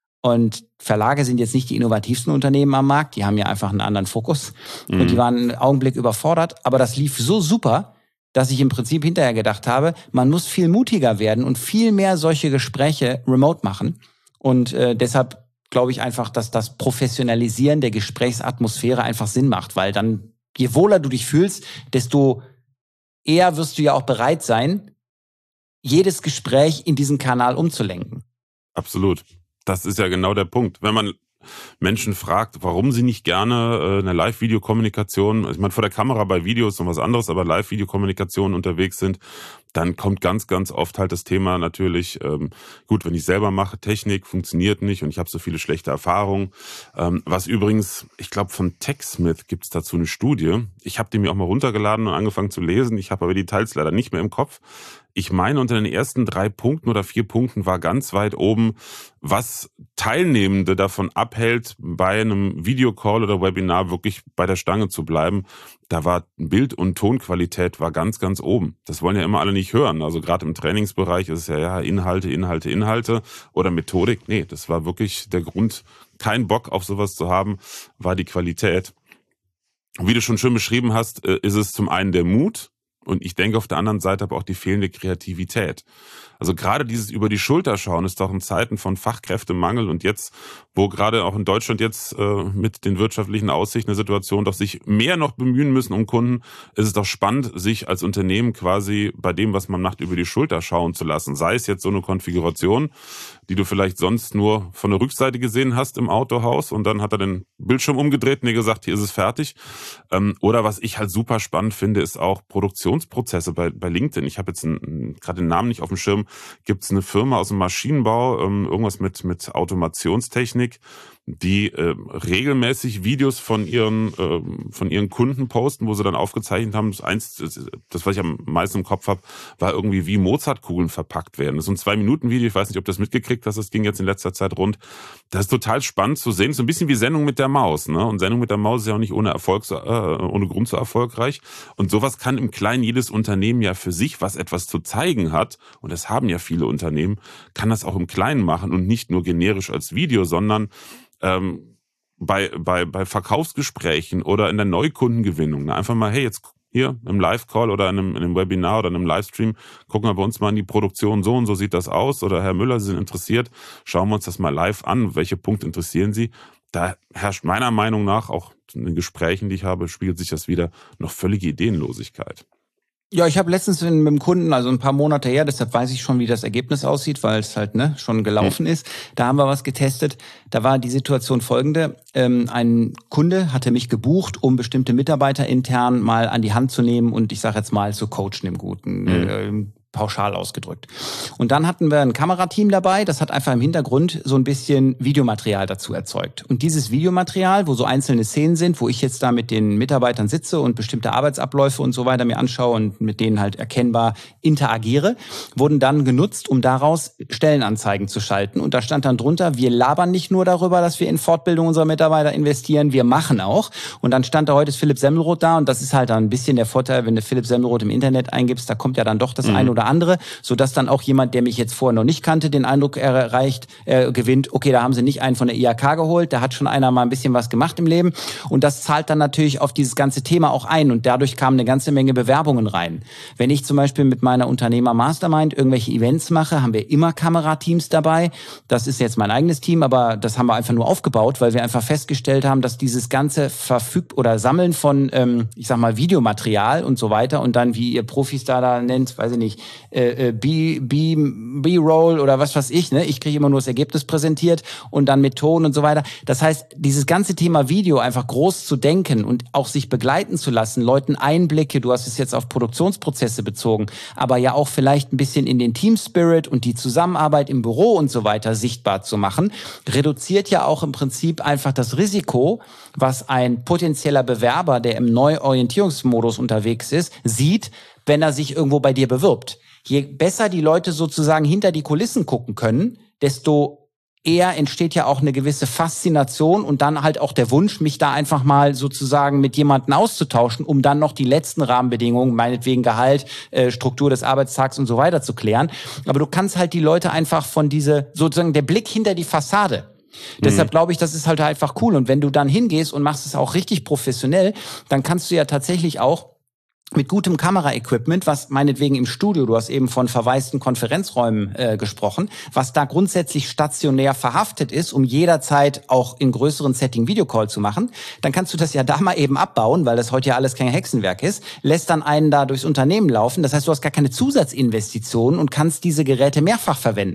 Und Verlage sind jetzt nicht die innovativsten Unternehmen am Markt, die haben ja einfach einen anderen Fokus. Mhm. Und die waren einen Augenblick überfordert, aber das lief so super, dass ich im Prinzip hinterher gedacht habe, man muss viel mutiger werden und viel mehr solche Gespräche remote machen. Und äh, deshalb glaube ich einfach, dass das Professionalisieren der Gesprächsatmosphäre einfach Sinn macht, weil dann, je wohler du dich fühlst, desto eher wirst du ja auch bereit sein, jedes Gespräch in diesen Kanal umzulenken. Absolut. Das ist ja genau der Punkt. Wenn man Menschen fragt, warum sie nicht gerne eine Live-Videokommunikation, ich meine, vor der Kamera bei Videos und was anderes, aber Live-Videokommunikation unterwegs sind, Dann kommt ganz, ganz oft halt das Thema natürlich, ähm, gut, wenn ich selber mache, Technik funktioniert nicht und ich habe so viele schlechte Erfahrungen. Ähm, was übrigens, ich glaube von TechSmith gibt es dazu eine Studie. Ich habe die mir auch mal runtergeladen und angefangen zu lesen. Ich habe aber die Details leider nicht mehr im Kopf. Ich meine, unter den ersten drei Punkten oder vier Punkten war ganz weit oben, was Teilnehmende davon abhält, bei einem Videocall oder Webinar wirklich bei der Stange zu bleiben. Da war Bild- und Tonqualität war ganz, ganz oben. Das wollen ja immer alle nicht hören. Also gerade im Trainingsbereich ist es ja, ja, Inhalte, Inhalte, Inhalte oder Methodik. Nee, das war wirklich der Grund, keinen Bock auf sowas zu haben, war die Qualität. Wie du schon schön beschrieben hast, ist es zum einen der Mut. Und ich denke auf der anderen Seite aber auch die fehlende Kreativität. Also gerade dieses über die Schulter schauen ist doch in Zeiten von Fachkräftemangel und jetzt, wo gerade auch in Deutschland jetzt äh, mit den wirtschaftlichen Aussichten eine Situation doch sich mehr noch bemühen müssen um Kunden, ist es doch spannend, sich als Unternehmen quasi bei dem, was man macht, über die Schulter schauen zu lassen. Sei es jetzt so eine Konfiguration, die du vielleicht sonst nur von der Rückseite gesehen hast im Autohaus und dann hat er den Bildschirm umgedreht und dir gesagt, hier ist es fertig. Ähm, oder was ich halt super spannend finde, ist auch Produktionsprozesse bei, bei LinkedIn. Ich habe jetzt gerade den Namen nicht auf dem Schirm. Gibt es eine Firma aus dem Maschinenbau, ähm, irgendwas mit mit Automationstechnik, die äh, regelmäßig Videos von ihren äh, von ihren Kunden posten, wo sie dann aufgezeichnet haben, das, eins, das, das was ich am meisten im Kopf habe, war irgendwie, wie Mozartkugeln verpackt werden. Das ist ein Zwei-Minuten-Video, ich weiß nicht, ob du das mitgekriegt hast, das ging jetzt in letzter Zeit rund. Das ist total spannend zu sehen, so ein bisschen wie Sendung mit der Maus, ne? Und Sendung mit der Maus ist ja auch nicht ohne Erfolg, so, äh, ohne Grund so erfolgreich. Und sowas kann im Kleinen jedes Unternehmen ja für sich, was etwas zu zeigen hat, und das haben ja viele Unternehmen, kann das auch im Kleinen machen und nicht nur generisch als Video, sondern ähm, bei, bei, bei Verkaufsgesprächen oder in der Neukundengewinnung. Ne? Einfach mal, hey, jetzt hier im Live-Call oder in einem, in einem Webinar oder in einem Livestream, gucken wir bei uns mal in die Produktion, so und so sieht das aus. Oder Herr Müller, Sie sind interessiert, schauen wir uns das mal live an. Welche Punkte interessieren Sie? Da herrscht meiner Meinung nach, auch in den Gesprächen, die ich habe, spiegelt sich das wieder, noch völlige Ideenlosigkeit. Ja, ich habe letztens mit dem Kunden, also ein paar Monate her, deshalb weiß ich schon, wie das Ergebnis aussieht, weil es halt ne schon gelaufen ist. Da haben wir was getestet. Da war die Situation folgende. Ähm, ein Kunde hatte mich gebucht, um bestimmte Mitarbeiter intern mal an die Hand zu nehmen und ich sage jetzt mal zu coachen im Guten. Mhm. Äh, pauschal ausgedrückt. Und dann hatten wir ein Kamerateam dabei, das hat einfach im Hintergrund so ein bisschen Videomaterial dazu erzeugt. Und dieses Videomaterial, wo so einzelne Szenen sind, wo ich jetzt da mit den Mitarbeitern sitze und bestimmte Arbeitsabläufe und so weiter mir anschaue und mit denen halt erkennbar interagiere, wurden dann genutzt, um daraus Stellenanzeigen zu schalten. Und da stand dann drunter, wir labern nicht nur darüber, dass wir in Fortbildung unserer Mitarbeiter investieren, wir machen auch. Und dann stand da heute ist Philipp Semmelroth da und das ist halt dann ein bisschen der Vorteil, wenn du Philipp Semmelroth im Internet eingibst, da kommt ja dann doch das mhm. eine oder andere, sodass dann auch jemand, der mich jetzt vorher noch nicht kannte, den Eindruck erreicht, äh, gewinnt, okay, da haben sie nicht einen von der I H K geholt, da hat schon einer mal ein bisschen was gemacht im Leben und das zahlt dann natürlich auf dieses ganze Thema auch ein und dadurch kamen eine ganze Menge Bewerbungen rein. Wenn ich zum Beispiel mit meiner Unternehmer-Mastermind irgendwelche Events mache, haben wir immer Kamerateams dabei. Das ist jetzt mein eigenes Team, aber das haben wir einfach nur aufgebaut, weil wir einfach festgestellt haben, dass dieses ganze Verfüg- oder Sammeln von, ähm, ich sag mal, Videomaterial und so weiter und dann, wie ihr Profis da da nennt, weiß ich nicht, äh, B, B, B-Roll oder was weiß ich, ne? Ich kriege immer nur das Ergebnis präsentiert und dann mit Ton und so weiter. Das heißt, dieses ganze Thema Video einfach groß zu denken und auch sich begleiten zu lassen, Leuten Einblicke, du hast es jetzt auf Produktionsprozesse bezogen, aber ja auch vielleicht ein bisschen in den Team-Spirit und die Zusammenarbeit im Büro und so weiter sichtbar zu machen, reduziert ja auch im Prinzip einfach das Risiko, was ein potenzieller Bewerber, der im Neuorientierungsmodus unterwegs ist, sieht, wenn er sich irgendwo bei dir bewirbt. Je besser die Leute sozusagen hinter die Kulissen gucken können, desto eher entsteht ja auch eine gewisse Faszination und dann halt auch der Wunsch, mich da einfach mal sozusagen mit jemandem auszutauschen, um dann noch die letzten Rahmenbedingungen, meinetwegen Gehalt, äh, Struktur des Arbeitstags und so weiter zu klären. Aber du kannst halt die Leute einfach von diese, sozusagen der Blick hinter die Fassade. Mhm. Deshalb glaube ich, das ist halt einfach cool. Und wenn du dann hingehst und machst es auch richtig professionell, dann kannst du ja tatsächlich auch mit gutem Kameraequipment, was meinetwegen im Studio, du hast eben von verwaisten Konferenzräumen äh, gesprochen, was da grundsätzlich stationär verhaftet ist, um jederzeit auch in größeren Setting Videocall zu machen, dann kannst du das ja da mal eben abbauen, weil das heute ja alles kein Hexenwerk ist, lässt dann einen da durchs Unternehmen laufen, das heißt, du hast gar keine Zusatzinvestitionen und kannst diese Geräte mehrfach verwenden.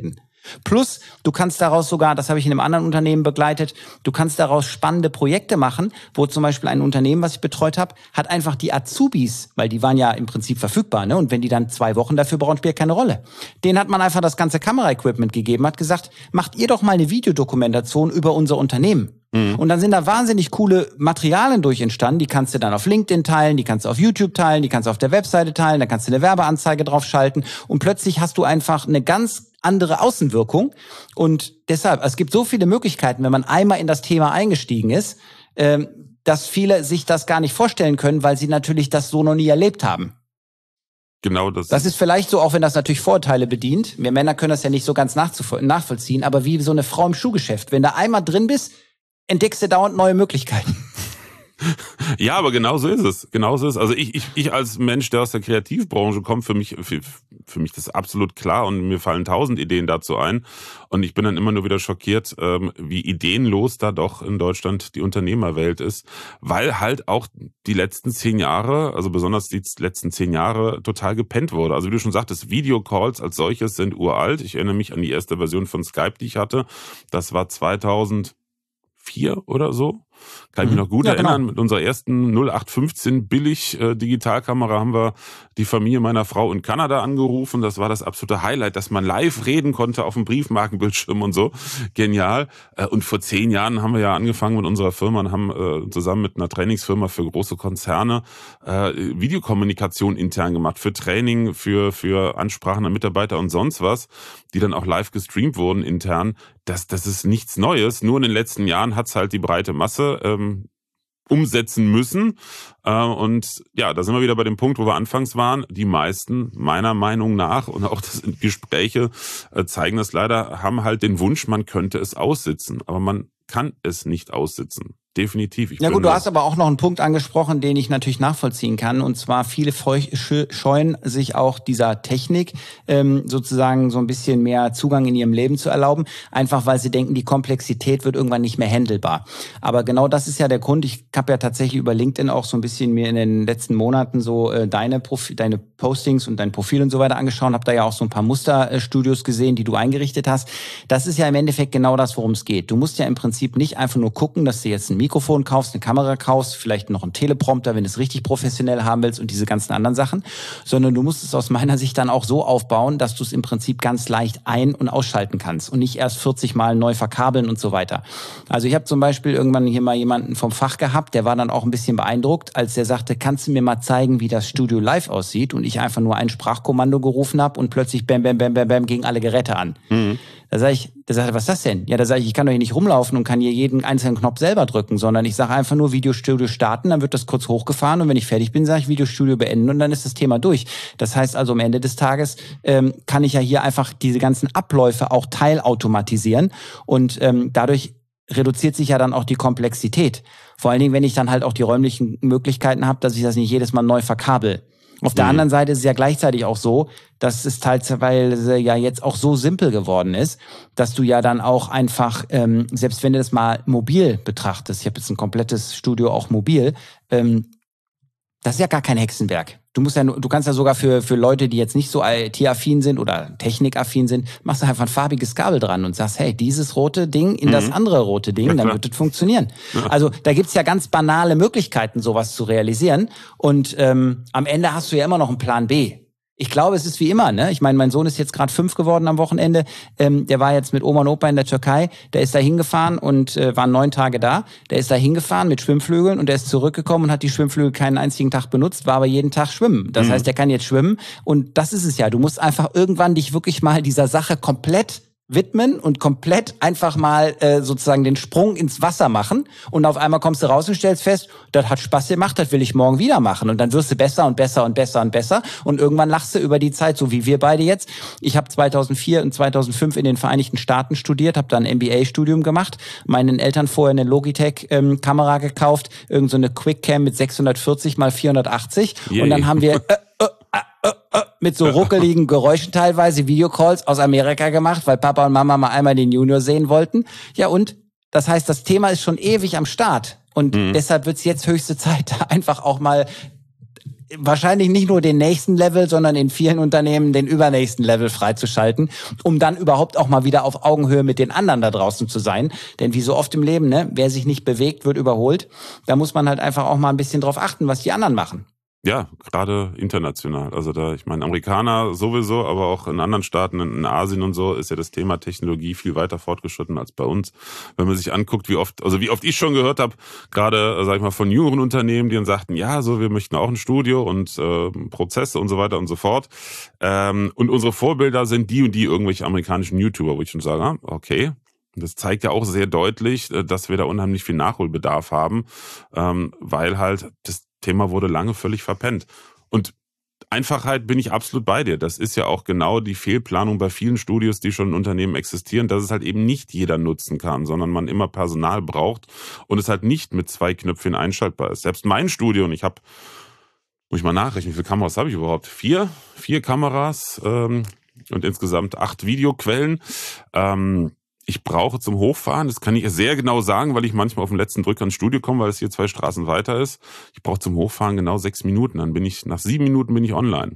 Plus, du kannst daraus sogar, das habe ich in einem anderen Unternehmen begleitet, du kannst daraus spannende Projekte machen, wo zum Beispiel ein Unternehmen, was ich betreut habe, hat einfach die Azubis, weil die waren ja im Prinzip verfügbar, ne? Und wenn die dann zwei Wochen dafür brauchen, spielt keine Rolle. Denen hat man einfach das ganze Kameraequipment gegeben, hat gesagt, macht ihr doch mal eine Videodokumentation über unser Unternehmen. Mhm. Und dann sind da wahnsinnig coole Materialien durch entstanden, die kannst du dann auf LinkedIn teilen, die kannst du auf YouTube teilen, die kannst du auf der Webseite teilen, da kannst du eine Werbeanzeige drauf schalten und plötzlich hast du einfach eine ganz andere Außenwirkung. Und deshalb, es gibt so viele Möglichkeiten, wenn man einmal in das Thema eingestiegen ist, ähm, dass viele sich das gar nicht vorstellen können, weil sie natürlich das so noch nie erlebt haben. Genau das. Das ist vielleicht so, auch wenn das natürlich Vorteile bedient. Wir Männer können das ja nicht so ganz nachvollziehen, aber wie so eine Frau im Schuhgeschäft. Wenn du einmal drin bist, entdeckst du dauernd neue Möglichkeiten. Ja, aber genau so ist es. Genau so ist es. Also ich, ich, ich als Mensch, der aus der Kreativbranche kommt, für mich, für, für mich das absolut klar und mir fallen tausend Ideen dazu ein. Und ich bin dann immer nur wieder schockiert, ähm, wie ideenlos da doch in Deutschland die Unternehmerwelt ist, weil halt auch die letzten zehn Jahre, also besonders die letzten zehn Jahre, total gepennt wurde. Also wie du schon sagtest, Videocalls als solches sind uralt. Ich erinnere mich an die erste Version von Skype, die ich hatte. Das war zweitausendvier oder so. Kann ich mich noch gut ja, erinnern, genau. Mit unserer ersten null acht fünfzehn billig äh, Digitalkamera haben wir die Familie meiner Frau in Kanada angerufen. Das war das absolute Highlight, dass man live reden konnte auf dem Briefmarkenbildschirm und so. Genial. Äh, und vor zehn Jahren haben wir ja angefangen mit unserer Firma und haben äh, zusammen mit einer Trainingsfirma für große Konzerne äh, Videokommunikation intern gemacht, für Training, für, für Ansprachen an Mitarbeiter und sonst was, die dann auch live gestreamt wurden intern. Das, das ist nichts Neues. Nur in den letzten Jahren hat's halt die breite Masse ähm, umsetzen müssen. Äh, und ja, da sind wir wieder bei dem Punkt, wo wir anfangs waren. Die meisten, meiner Meinung nach, und auch das Gespräche äh, zeigen das leider, haben halt den Wunsch, man könnte es aussitzen. Aber man kann es nicht aussitzen. Definitiv. Ich ja gut, du hast aber auch noch einen Punkt angesprochen, den ich natürlich nachvollziehen kann. Und zwar viele scheuen sich auch dieser Technik, ähm, sozusagen so ein bisschen mehr Zugang in ihrem Leben zu erlauben. Einfach weil sie denken, die Komplexität wird irgendwann nicht mehr handelbar. Aber genau das ist ja der Grund. Ich habe ja tatsächlich über LinkedIn auch so ein bisschen mir in den letzten Monaten so äh, deine, Profi- deine Postings und dein Profil und so weiter angeschaut. Habe da ja auch so ein paar Musterstudios gesehen, die du eingerichtet hast. Das ist ja im Endeffekt genau das, worum es geht. Du musst ja im Prinzip nicht einfach nur gucken, dass du jetzt ein Mikrofon kaufst, eine Kamera kaufst, vielleicht noch einen Teleprompter, wenn du es richtig professionell haben willst und diese ganzen anderen Sachen, sondern du musst es aus meiner Sicht dann auch so aufbauen, dass du es im Prinzip ganz leicht ein- und ausschalten kannst und nicht erst vierzig Mal neu verkabeln und so weiter. Also ich habe zum Beispiel irgendwann hier mal jemanden vom Fach gehabt, der war dann auch ein bisschen beeindruckt, als der sagte, kannst du mir mal zeigen, wie das Studio live aussieht, und ich einfach nur ein Sprachkommando gerufen habe und plötzlich bam, bam, bam, bam, bam gingen alle Geräte an. Mhm. Da sage ich, der sagt, was ist das denn? Ja, da sage ich, ich kann doch hier nicht rumlaufen und kann hier jeden einzelnen Knopf selber drücken, sondern ich sage einfach nur Videostudio starten, dann wird das kurz hochgefahren und wenn ich fertig bin, sage ich Videostudio beenden und dann ist das Thema durch. Das heißt also, am Ende des Tages ähm, kann ich ja hier einfach diese ganzen Abläufe auch teilautomatisieren und ähm, dadurch reduziert sich ja dann auch die Komplexität. Vor allen Dingen, wenn ich dann halt auch die räumlichen Möglichkeiten habe, dass ich das nicht jedes Mal neu verkabel. Auf der mhm. anderen Seite ist es ja gleichzeitig auch so, dass es teilweise ja jetzt auch so simpel geworden ist, dass du ja dann auch einfach, ähm, selbst wenn du das mal mobil betrachtest, ich habe jetzt ein komplettes Studio auch mobil, ähm, das ist ja gar kein Hexenwerk. Du musst ja, du kannst ja sogar für für Leute, die jetzt nicht so I T-affin sind oder technikaffin sind, machst du einfach ein farbiges Kabel dran und sagst, hey, dieses rote Ding in mhm. das andere rote Ding, dann wird es funktionieren. Ja. Also da gibt's ja ganz banale Möglichkeiten, sowas zu realisieren. Und ähm, am Ende hast du ja immer noch einen Plan B. Ich glaube, es ist wie immer, ne? Ich meine, mein Sohn ist jetzt gerade fünf geworden am Wochenende. Ähm, der war jetzt mit Oma und Opa in der Türkei. Der ist da hingefahren und äh, war neun Tage da. Der ist da hingefahren mit Schwimmflügeln und der ist zurückgekommen und hat die Schwimmflügel keinen einzigen Tag benutzt, war aber jeden Tag schwimmen. Das mhm. heißt, der kann jetzt schwimmen. Und das ist es ja. Du musst einfach irgendwann dich wirklich mal dieser Sache komplett widmen und komplett einfach mal äh, sozusagen den Sprung ins Wasser machen und auf einmal kommst du raus und stellst fest, das hat Spaß gemacht, das will ich morgen wieder machen und dann wirst du besser und besser und besser und besser und irgendwann lachst du über die Zeit, so wie wir beide jetzt. Ich habe zweitausendvier und zweitausendfünf in den Vereinigten Staaten studiert, habe dann ein M B A-Studium gemacht, meinen Eltern vorher eine Logitech-Kamera ähm, gekauft, irgend so eine Quickcam mit sechshundertvierzig mal vierhundertachtzig Yay. Und dann haben wir äh, äh, äh, äh, mit so ruckeligen Geräuschen teilweise Videocalls aus Amerika gemacht, weil Papa und Mama mal einmal den Junior sehen wollten. Ja, und das heißt, das Thema ist schon ewig am Start. Und mhm. deshalb wird es jetzt höchste Zeit, einfach auch mal wahrscheinlich nicht nur den nächsten Level, sondern in vielen Unternehmen den übernächsten Level freizuschalten, um dann überhaupt auch mal wieder auf Augenhöhe mit den anderen da draußen zu sein. Denn wie so oft im Leben, ne, wer sich nicht bewegt, wird überholt. Da muss man halt einfach auch mal ein bisschen drauf achten, was die anderen machen. Ja, gerade international. Also da, ich meine, Amerikaner sowieso, aber auch in anderen Staaten, in Asien und so, ist ja das Thema Technologie viel weiter fortgeschritten als bei uns. Wenn man sich anguckt, wie oft, also wie oft ich schon gehört habe, gerade, sag ich mal, von jüngeren Unternehmen, die dann sagten, ja, so, wir möchten auch ein Studio und äh, Prozesse und so weiter und so fort. Ähm, und unsere Vorbilder sind die und die irgendwelche amerikanischen YouTuber, wo ich schon sage, okay. Das zeigt ja auch sehr deutlich, dass wir da unheimlich viel Nachholbedarf haben, ähm, weil halt das Thema wurde lange völlig verpennt. Und Einfachheit bin ich absolut bei dir. Das ist ja auch genau die Fehlplanung bei vielen Studios, die schon in Unternehmen existieren, dass es halt eben nicht jeder nutzen kann, sondern man immer Personal braucht und es halt nicht mit zwei Knöpfchen einschaltbar ist. Selbst mein Studio, und ich habe, muss ich mal nachrechnen, wie viele Kameras habe ich überhaupt? Vier? Vier Kameras ähm, und insgesamt acht Videoquellen. Ähm, Ich brauche zum Hochfahren, das kann ich sehr genau sagen, weil ich manchmal auf den letzten Drücker ins Studio komme, weil es hier zwei Straßen weiter ist. Ich brauche zum Hochfahren genau sechs Minuten. Dann bin ich, nach sieben Minuten bin ich online.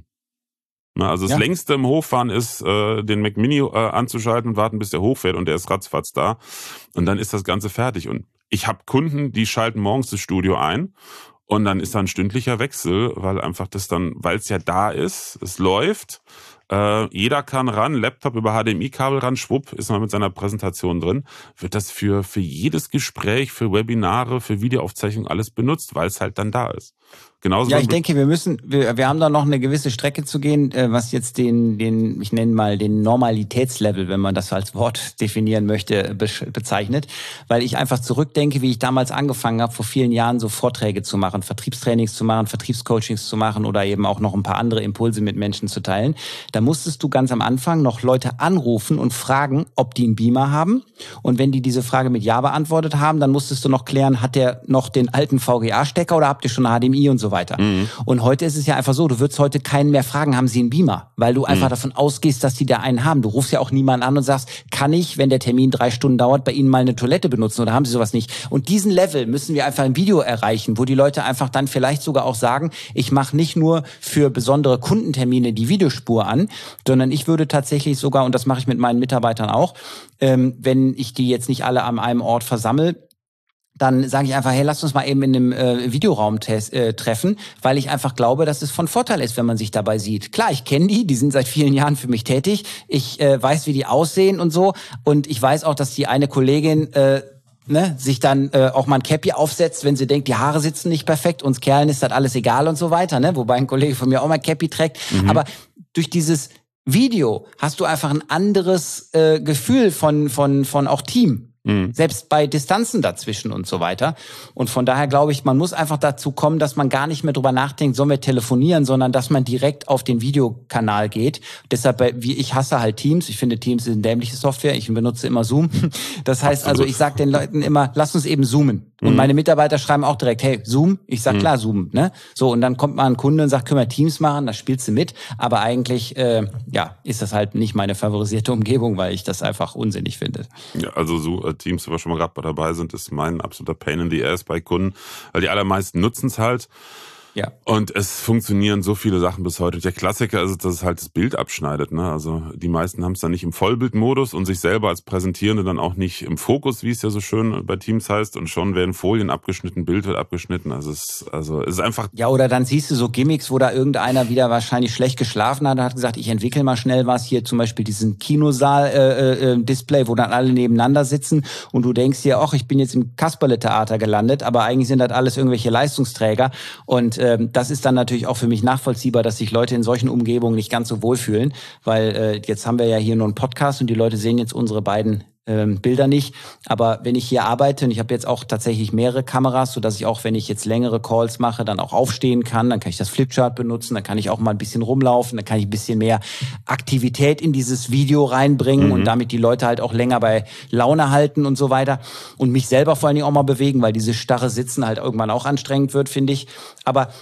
Na, also das ja. längste im Hochfahren ist, äh, den Mac Mini äh, anzuschalten und warten, bis der hochfährt und der ist ratzfatz da. Und dann ist das Ganze fertig. Und ich habe Kunden, die schalten morgens das Studio ein und dann ist da ein stündlicher Wechsel, weil einfach das dann, weil es ja da ist, es läuft. Äh, jeder kann ran, Laptop über H D M I-Kabel ran, schwupp, ist man mit seiner Präsentation drin. Wird das für für jedes Gespräch, für Webinare, für Videoaufzeichnung alles benutzt, weil es halt dann da ist. Genauso ja, ich denke, wir müssen, wir, wir haben da noch eine gewisse Strecke zu gehen, was jetzt den, den, ich nenne mal den Normalitätslevel, wenn man das als Wort definieren möchte, bezeichnet, weil ich einfach zurückdenke, wie ich damals angefangen habe, vor vielen Jahren so Vorträge zu machen, Vertriebstrainings zu machen, Vertriebscoachings zu machen oder eben auch noch ein paar andere Impulse mit Menschen zu teilen. Da musstest du ganz am Anfang noch Leute anrufen und fragen, ob die einen Beamer haben. Und wenn die diese Frage mit Ja beantwortet haben, dann musstest du noch klären, hat der noch den alten V G A-Stecker oder habt ihr schon H D M I und so weiter. Mhm. Und heute ist es ja einfach so, du würdest heute keinen mehr fragen, haben sie einen Beamer? Weil du einfach mhm. davon ausgehst, dass die da einen haben. Du rufst ja auch niemanden an und sagst, kann ich, wenn der Termin drei Stunden dauert, bei Ihnen mal eine Toilette benutzen oder haben Sie sowas nicht? Und diesen Level müssen wir einfach im Video erreichen, wo die Leute einfach dann vielleicht sogar auch sagen, ich mache nicht nur für besondere Kundentermine die Videospur an, sondern ich würde tatsächlich sogar, und das mache ich mit meinen Mitarbeitern auch, ähm, wenn ich die jetzt nicht alle an einem Ort versammle, dann sage ich einfach, hey, lasst uns mal eben in einem äh, Videoraum äh, treffen, weil ich einfach glaube, dass es von Vorteil ist, wenn man sich dabei sieht. Klar, ich kenne die, die sind seit vielen Jahren für mich tätig. Ich äh, weiß, wie die aussehen und so. Und ich weiß auch, dass die eine Kollegin äh, ne, sich dann äh, auch mal ein Cappy aufsetzt, wenn sie denkt, die Haare sitzen nicht perfekt, uns Kerlen ist das alles egal und so weiter. Ne? Wobei ein Kollege von mir auch mal ein Cappy trägt. Mhm. Aber durch dieses Video hast du einfach ein anderes äh, Gefühl von von von auch Team. Mhm. Selbst bei Distanzen dazwischen und so weiter. Und von daher glaube ich, man muss einfach dazu kommen, dass man gar nicht mehr drüber nachdenkt, sollen wir telefonieren, sondern dass man direkt auf den Videokanal geht. Deshalb, wie ich hasse halt Teams. Ich finde, Teams ist eine dämliche Software. Ich benutze immer Zoom. Das heißt Absolut. Also, ich sage den Leuten immer, lass uns eben zoomen. Und mhm. meine Mitarbeiter schreiben auch direkt, hey, Zoom? Ich sag, mhm. klar, Zoom. Ne? So, und dann kommt mal ein Kunde und sagt, können wir Teams machen? Da spielst du mit. Aber eigentlich, äh, ja, ist das halt nicht meine favorisierte Umgebung, weil ich das einfach unsinnig finde. Ja, also so äh, Teams, wo wir schon mal gerade dabei sind, ist mein absoluter Pain in the Ass bei Kunden, weil die allermeisten nutzen es halt. Ja. Und es funktionieren so viele Sachen bis heute. Der Klassiker ist, dass es halt das Bild abschneidet. Ne? Also die meisten haben es dann nicht im Vollbildmodus und sich selber als Präsentierende dann auch nicht im Fokus, wie es ja so schön bei Teams heißt. Und schon werden Folien abgeschnitten, Bild wird abgeschnitten. Also es, also es ist einfach... Ja, oder dann siehst du so Gimmicks, wo da irgendeiner wieder wahrscheinlich schlecht geschlafen hat und hat gesagt, ich entwickle mal schnell was. Hier zum Beispiel diesen Kinosaal-Display, äh, äh, wo dann alle nebeneinander sitzen und du denkst dir, ach, ich bin jetzt im Kasperle-Theater gelandet, aber eigentlich sind das alles irgendwelche Leistungsträger und das ist dann natürlich auch für mich nachvollziehbar, dass sich Leute in solchen Umgebungen nicht ganz so wohlfühlen, weil äh, jetzt haben wir ja hier nur einen Podcast und die Leute sehen jetzt unsere beiden ähm, Bilder nicht. Aber wenn ich hier arbeite und ich habe jetzt auch tatsächlich mehrere Kameras, sodass ich auch, wenn ich jetzt längere Calls mache, dann auch aufstehen kann, dann kann ich das Flipchart benutzen, dann kann ich auch mal ein bisschen rumlaufen, dann kann ich ein bisschen mehr Aktivität in dieses Video reinbringen mhm. und damit die Leute halt auch länger bei Laune halten und so weiter und mich selber vor allen Dingen auch mal bewegen, weil dieses starre Sitzen halt irgendwann auch anstrengend wird, finde ich. Aber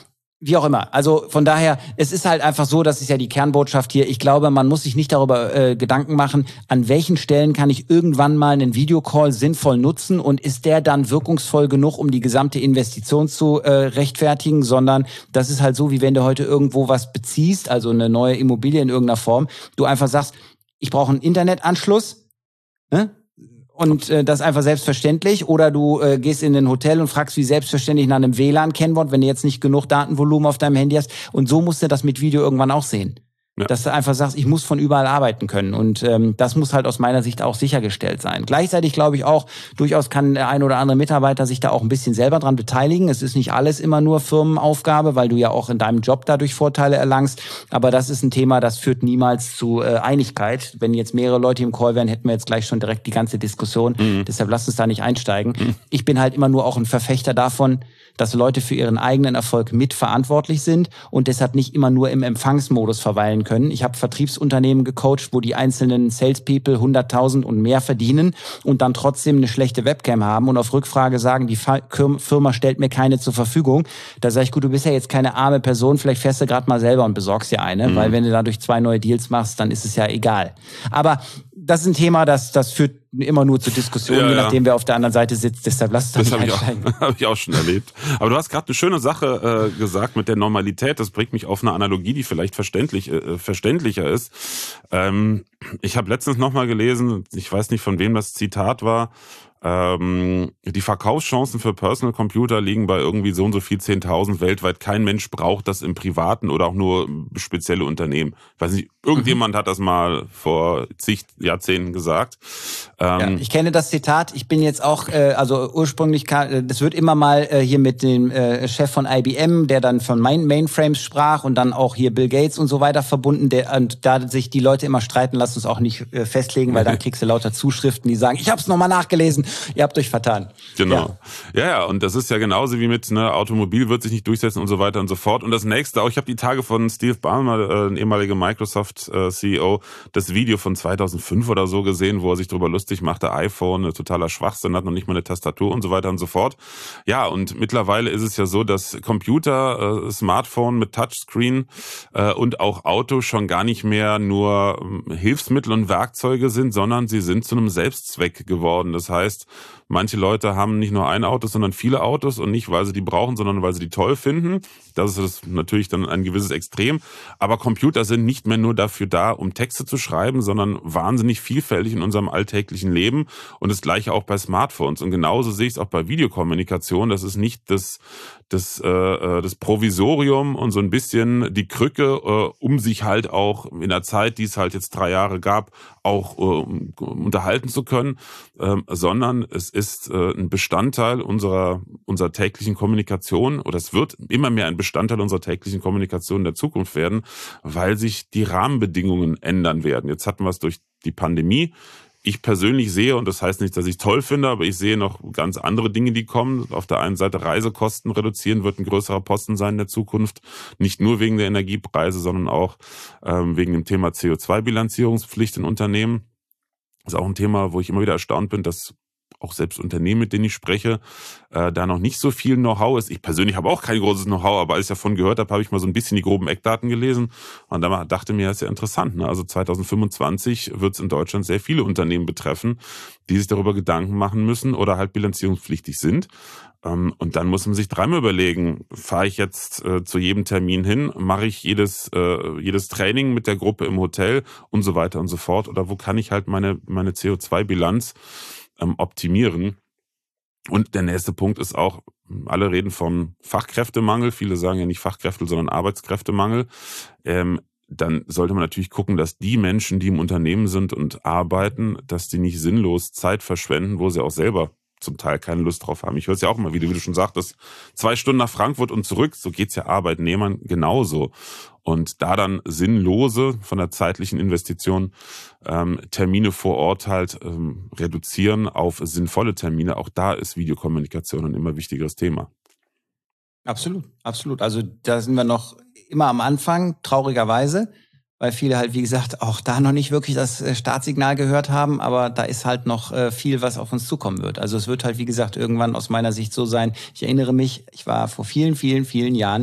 Wie auch immer. Also von daher, es ist halt einfach so, das ist ja die Kernbotschaft hier. Ich glaube, man muss sich nicht darüber äh, Gedanken machen, an welchen Stellen kann ich irgendwann mal einen Videocall sinnvoll nutzen und ist der dann wirkungsvoll genug, um die gesamte Investition zu äh, rechtfertigen, sondern das ist halt so, wie wenn du heute irgendwo was beziehst, also eine neue Immobilie in irgendeiner Form, du einfach sagst, ich brauche einen Internetanschluss, ne? Und äh, das ist einfach selbstverständlich. Oder du äh, gehst in ein Hotel und fragst wie selbstverständlich nach einem W L A N-Kennwort, wenn du jetzt nicht genug Datenvolumen auf deinem Handy hast. Und so musst du das mit Video irgendwann auch sehen. Ja. Dass du einfach sagst, ich muss von überall arbeiten können. Und ähm, das muss halt aus meiner Sicht auch sichergestellt sein. Gleichzeitig glaube ich auch, durchaus kann der ein oder andere Mitarbeiter sich da auch ein bisschen selber dran beteiligen. Es ist nicht alles immer nur Firmenaufgabe, weil du ja auch in deinem Job dadurch Vorteile erlangst. Aber das ist ein Thema, das führt niemals zu äh, Einigkeit. Wenn jetzt mehrere Leute im Call wären, hätten wir jetzt gleich schon direkt die ganze Diskussion. Mhm. Deshalb lass uns da nicht einsteigen. Mhm. Ich bin halt immer nur auch ein Verfechter davon, dass Leute für ihren eigenen Erfolg mitverantwortlich sind und deshalb nicht immer nur im Empfangsmodus verweilen können. Ich habe Vertriebsunternehmen gecoacht, wo die einzelnen Salespeople hunderttausend und mehr verdienen und dann trotzdem eine schlechte Webcam haben und auf Rückfrage sagen, die Firma stellt mir keine zur Verfügung. Da sage ich, gut, du bist ja jetzt keine arme Person, vielleicht fährst du gerade mal selber und besorgst dir eine, mhm. weil wenn du dadurch zwei neue Deals machst, dann ist es ja egal. Aber das ist ein Thema, das, das führt immer nur zur Diskussion, ja, je nachdem, ja. wer auf der anderen Seite sitzt. Deshalb lass es da nicht einsteigen. Das habe ich auch schon erlebt. Aber du hast gerade eine schöne Sache äh, gesagt mit der Normalität. Das bringt mich auf eine Analogie, die vielleicht verständlich, äh, verständlicher ist. Ähm, ich habe letztens nochmal gelesen, ich weiß nicht, von wem das Zitat war, ähm, die Verkaufschancen für Personal Computer liegen bei irgendwie so und so viel zehntausend weltweit. Kein Mensch braucht das im Privaten oder auch nur spezielle Unternehmen. Ich weiß nicht, irgendjemand mhm. hat das mal vor zig Jahrzehnten gesagt. Ähm, ja, ich kenne das Zitat. Ich bin jetzt auch, äh, also ursprünglich, das wird immer mal äh, hier mit dem äh, Chef von I B M, der dann von Main Mainframes sprach und dann auch hier Bill Gates und so weiter verbunden. Der, und da sich die Leute immer streiten, lass uns auch nicht äh, festlegen, weil dann kriegst du lauter Zuschriften, die sagen, ich habe es nochmal nachgelesen. Ihr habt euch vertan. Genau. Ja. ja, ja, und das ist ja genauso wie mit, ne, Automobil wird sich nicht durchsetzen und so weiter und so fort. Und das nächste auch, ich habe die Tage von Steve Ballmer, äh, ein ehemaliger Microsoft-C E O, das Video von zweitausendfünf oder so gesehen, wo er sich darüber lustig machte, iPhone, totaler Schwachsinn, hat noch nicht mal eine Tastatur und so weiter und so fort. Ja, und mittlerweile ist es ja so, dass Computer, äh, Smartphone mit Touchscreen äh, und auch Auto schon gar nicht mehr nur äh, Hilfsmittel und Werkzeuge sind, sondern sie sind zu einem Selbstzweck geworden. Das heißt, manche Leute haben nicht nur ein Auto, sondern viele Autos und nicht, weil sie die brauchen, sondern weil sie die toll finden. Das ist natürlich dann ein gewisses Extrem. Aber Computer sind nicht mehr nur dafür da, um Texte zu schreiben, sondern wahnsinnig vielfältig in unserem alltäglichen Leben. Und das Gleiche auch bei Smartphones. Und genauso sehe ich es auch bei Videokommunikation. Das ist nicht das, das, äh, das Provisorium und so ein bisschen die Krücke, äh, um sich halt auch in der Zeit, die es halt jetzt drei Jahre gab, auch äh, unterhalten zu können, äh, sondern es ist äh, ein Bestandteil unserer, unserer täglichen Kommunikation, oder es wird immer mehr ein Bestandteil unserer täglichen Kommunikation in der Zukunft werden, weil sich die Rahmenbedingungen ändern werden. Jetzt hatten wir es durch die Pandemie. Ich persönlich sehe, und das heißt nicht, dass ich es toll finde, aber ich sehe noch ganz andere Dinge, die kommen. Auf der einen Seite Reisekosten reduzieren wird ein größerer Posten sein in der Zukunft. Nicht nur wegen der Energiepreise, sondern auch ähm, wegen dem Thema C O zwei Bilanzierungspflicht in Unternehmen. Das ist auch ein Thema, wo ich immer wieder erstaunt bin, dass auch selbst Unternehmen, mit denen ich spreche, äh, da noch nicht so viel Know-how ist. Ich persönlich habe auch kein großes Know-how, aber als ich davon gehört habe, habe ich mal so ein bisschen die groben Eckdaten gelesen und da dachte mir, das ist ja interessant. Ne? Also zweitausendfünfundzwanzig wird es in Deutschland sehr viele Unternehmen betreffen, die sich darüber Gedanken machen müssen oder halt bilanzierungspflichtig sind. Ähm, und dann muss man sich dreimal überlegen, fahre ich jetzt äh, zu jedem Termin hin, mache ich jedes, äh, jedes Training mit der Gruppe im Hotel und so weiter und so fort, oder wo kann ich halt meine, meine C O zwei Bilanz optimieren. Und der nächste Punkt ist auch, alle reden von Fachkräftemangel, viele sagen ja nicht Fachkräfte, sondern Arbeitskräftemangel. Ähm, dann sollte man natürlich gucken, dass die Menschen, die im Unternehmen sind und arbeiten, dass die nicht sinnlos Zeit verschwenden, wo sie auch selber zum Teil keine Lust drauf haben. Ich höre es ja auch immer wieder, wie du schon sagtest, zwei Stunden nach Frankfurt und zurück, so geht's ja Arbeitnehmern genauso. Und da dann sinnlose, von der zeitlichen Investition, ähm, Termine vor Ort halt ähm, reduzieren auf sinnvolle Termine, auch da ist Videokommunikation ein immer wichtigeres Thema. Absolut, absolut. Also da sind wir noch immer am Anfang, traurigerweise, weil viele halt, wie gesagt, auch da noch nicht wirklich das Startsignal gehört haben, aber da ist halt noch äh, viel, was auf uns zukommen wird. Also es wird halt, wie gesagt, irgendwann aus meiner Sicht so sein, ich erinnere mich, ich war vor vielen, vielen, vielen Jahren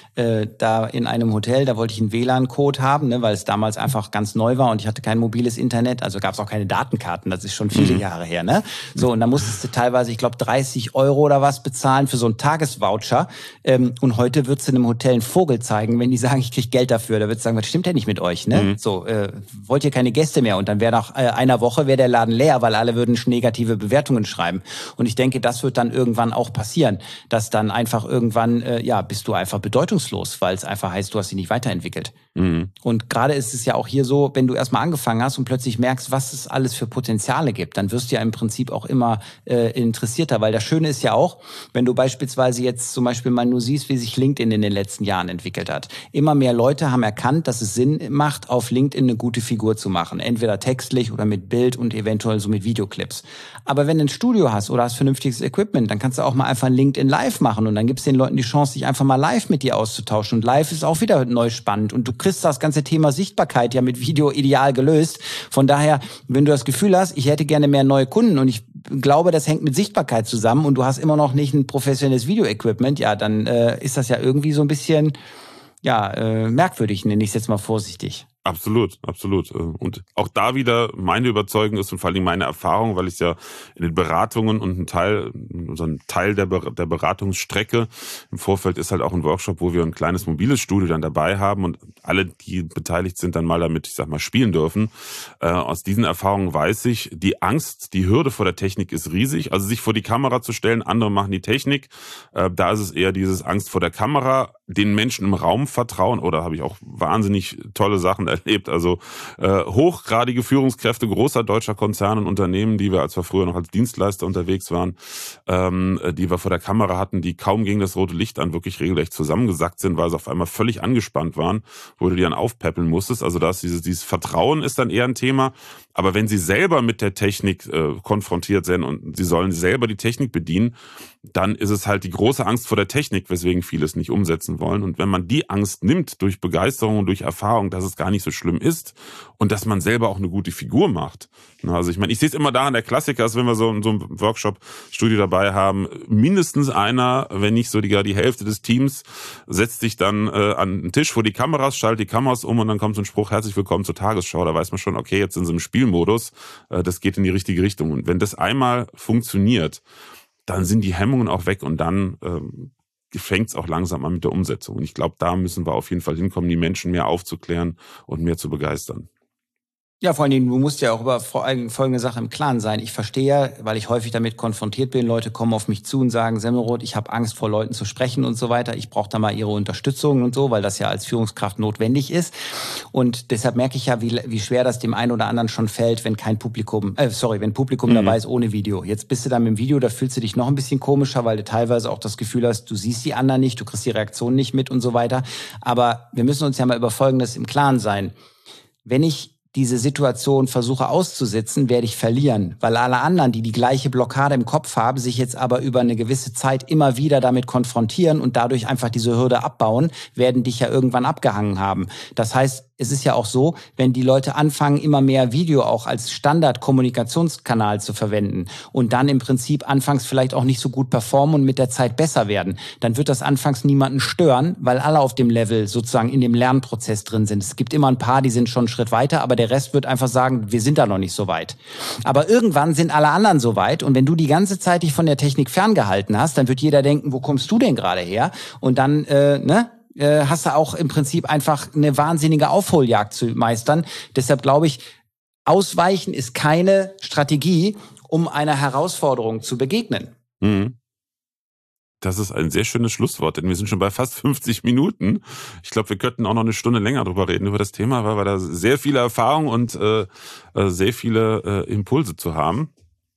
äh, da in einem Hotel, da wollte ich einen W L A N-Code haben, ne, weil es damals einfach ganz neu war und ich hatte kein mobiles Internet, also gab es auch keine Datenkarten, das ist schon viele mhm. Jahre her. Ne? So, und da musstest du teilweise, ich glaube, dreißig Euro oder was bezahlen für so einen Tagesvoucher. Ähm, und heute würdest du in einem Hotel einen Vogel zeigen, wenn die sagen, ich krieg Geld dafür. Da würdest du sagen, was stimmt denn nicht mit euch? Ne? Mhm. So, äh, wollt ihr keine Gäste mehr? Und dann wäre nach äh, einer Woche wäre der Laden leer, weil alle würden negative Bewertungen schreiben. Und ich denke, das wird dann irgendwann auch passieren, dass dann einfach irgendwann, äh, ja, bist du einfach bedeutungslos, weil es einfach heißt, du hast dich nicht weiterentwickelt. Mhm. Und gerade ist es ja auch hier so, wenn du erstmal angefangen hast und plötzlich merkst, was es alles für Potenziale gibt, dann wirst du ja im Prinzip auch immer äh, interessierter, weil das Schöne ist ja auch, wenn du beispielsweise jetzt zum Beispiel mal nur siehst, wie sich LinkedIn in den letzten Jahren entwickelt hat. Immer mehr Leute haben erkannt, dass es Sinn macht, auf LinkedIn eine gute Figur zu machen. Entweder textlich oder mit Bild und eventuell so mit Videoclips. Aber wenn du ein Studio hast oder hast vernünftiges Equipment, dann kannst du auch mal einfach ein LinkedIn Live machen und dann gibst du den Leuten die Chance, sich einfach mal live mit dir auszutauschen. Und live ist auch wieder neu spannend und du kriegst das ganze Thema Sichtbarkeit ja mit Video ideal gelöst. Von daher, wenn du das Gefühl hast, ich hätte gerne mehr neue Kunden und ich glaube, das hängt mit Sichtbarkeit zusammen und du hast immer noch nicht ein professionelles Video-Equipment, ja, dann äh, ist das ja irgendwie so ein bisschen ja äh, merkwürdig, nenne ich es jetzt mal vorsichtig. Absolut, absolut. Und auch da wieder meine Überzeugung ist und vor allem meine Erfahrung, weil ich ja in den Beratungen und ein Teil, so ein Teil der, Ber- der Beratungsstrecke im Vorfeld ist halt auch ein Workshop, wo wir ein kleines mobiles Studio dann dabei haben und alle, die beteiligt sind, dann mal damit, ich sag mal, spielen dürfen. Äh, aus diesen Erfahrungen weiß ich, die Angst, die Hürde vor der Technik ist riesig. Also sich vor die Kamera zu stellen, andere machen die Technik. Äh, da ist es eher dieses Angst vor der Kamera, den Menschen im Raum vertrauen, oder habe ich auch wahnsinnig tolle Sachen erlebt. Also äh, hochgradige Führungskräfte großer deutscher Konzerne und Unternehmen, die wir, als wir früher noch als Dienstleister unterwegs waren, ähm, die wir vor der Kamera hatten, die kaum gegen das rote Licht an wirklich regelrecht zusammengesackt sind, weil sie auf einmal völlig angespannt waren, wo du die dann aufpäppeln musstest. Also da ist dieses, dieses Vertrauen ist dann eher ein Thema. Aber wenn sie selber mit der Technik äh, konfrontiert sind und sie sollen selber die Technik bedienen, dann ist es halt die große Angst vor der Technik, weswegen viele es nicht umsetzen wollen. Und wenn man die Angst nimmt durch Begeisterung und durch Erfahrung, dass es gar nicht so schlimm ist und dass man selber auch eine gute Figur macht. Also ich meine, ich sehe es immer daran, der Klassiker ist, wenn wir so, so ein Workshop-Studio dabei haben, mindestens einer, wenn nicht sogar die Hälfte des Teams, setzt sich dann äh, an den Tisch vor die Kameras, schaltet die Kameras um und dann kommt so ein Spruch, herzlich willkommen zur Tagesschau. Da weiß man schon, okay, jetzt sind sie im Spielmodus, äh, das geht in die richtige Richtung. Und wenn das einmal funktioniert, dann sind die Hemmungen auch weg und dann ähm, fängt es auch langsam an mit der Umsetzung. Und ich glaube, da müssen wir auf jeden Fall hinkommen, die Menschen mehr aufzuklären und mehr zu begeistern. Ja, vor allen Dingen, du musst ja auch über folgende Sache im Klaren sein. Ich verstehe ja, weil ich häufig damit konfrontiert bin, Leute kommen auf mich zu und sagen, Semmelroth, ich habe Angst vor Leuten zu sprechen und so weiter. Ich brauche da mal ihre Unterstützung und so, weil das ja als Führungskraft notwendig ist. Und deshalb merke ich ja, wie, wie schwer das dem einen oder anderen schon fällt, wenn kein Publikum, äh, sorry, wenn Publikum mhm. dabei ist ohne Video. Jetzt bist du dann mit dem Video, da fühlst du dich noch ein bisschen komischer, weil du teilweise auch das Gefühl hast, du siehst die anderen nicht, du kriegst die Reaktion nicht mit und so weiter. Aber wir müssen uns ja mal über Folgendes im Klaren sein. Wenn ich diese Situation versuche auszusitzen, werde ich verlieren, weil alle anderen, die die gleiche Blockade im Kopf haben, sich jetzt aber über eine gewisse Zeit immer wieder damit konfrontieren und dadurch einfach diese Hürde abbauen, werden dich ja irgendwann abgehangen haben. Das heißt, es ist ja auch so, wenn die Leute anfangen, immer mehr Video auch als Standard-Kommunikationskanal zu verwenden und dann im Prinzip anfangs vielleicht auch nicht so gut performen und mit der Zeit besser werden, dann wird das anfangs niemanden stören, weil alle auf dem Level sozusagen in dem Lernprozess drin sind. Es gibt immer ein paar, die sind schon einen Schritt weiter, aber der Rest wird einfach sagen, wir sind da noch nicht so weit. Aber irgendwann sind alle anderen so weit und wenn du die ganze Zeit dich von der Technik ferngehalten hast, dann wird jeder denken, wo kommst du denn gerade her? Und dann, äh, ne? hast du auch im Prinzip einfach eine wahnsinnige Aufholjagd zu meistern. Deshalb glaube ich, Ausweichen ist keine Strategie, um einer Herausforderung zu begegnen. Mhm. Das ist ein sehr schönes Schlusswort, denn wir sind schon bei fast fünfzig Minuten. Ich glaube, wir könnten auch noch eine Stunde länger drüber reden, über das Thema, weil wir da sehr viele Erfahrung und äh, sehr viele äh, Impulse zu haben.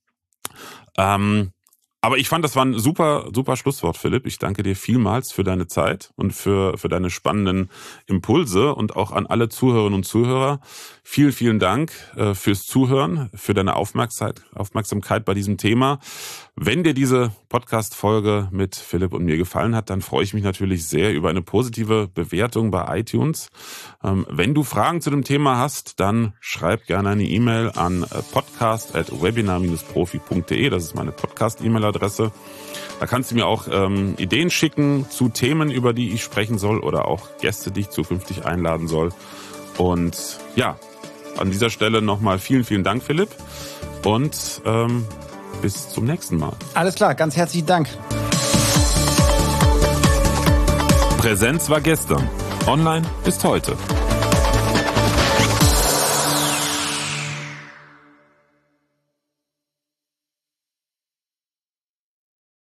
Ähm, Aber ich fand, das war ein super, super Schlusswort, Philipp. Ich danke dir vielmals für deine Zeit und für, für deine spannenden Impulse und auch an alle Zuhörerinnen und Zuhörer. Vielen, vielen Dank äh, fürs Zuhören, für deine Aufmerksamkeit, Aufmerksamkeit bei diesem Thema. Wenn dir diese Podcast-Folge mit Philipp und mir gefallen hat, dann freue ich mich natürlich sehr über eine positive Bewertung bei iTunes. Ähm, wenn du Fragen zu dem Thema hast, dann schreib gerne eine E-Mail an podcast at webinar dash profi punkt de. Das ist meine Podcast-E-Mail-Adresse. Da kannst du mir auch ähm, Ideen schicken zu Themen, über die ich sprechen soll oder auch Gäste, die ich zukünftig einladen soll. Und ja, an dieser Stelle nochmal vielen, vielen Dank, Philipp. Und ähm, bis zum nächsten Mal. Alles klar, ganz herzlichen Dank. Präsenz war gestern. Online ist heute.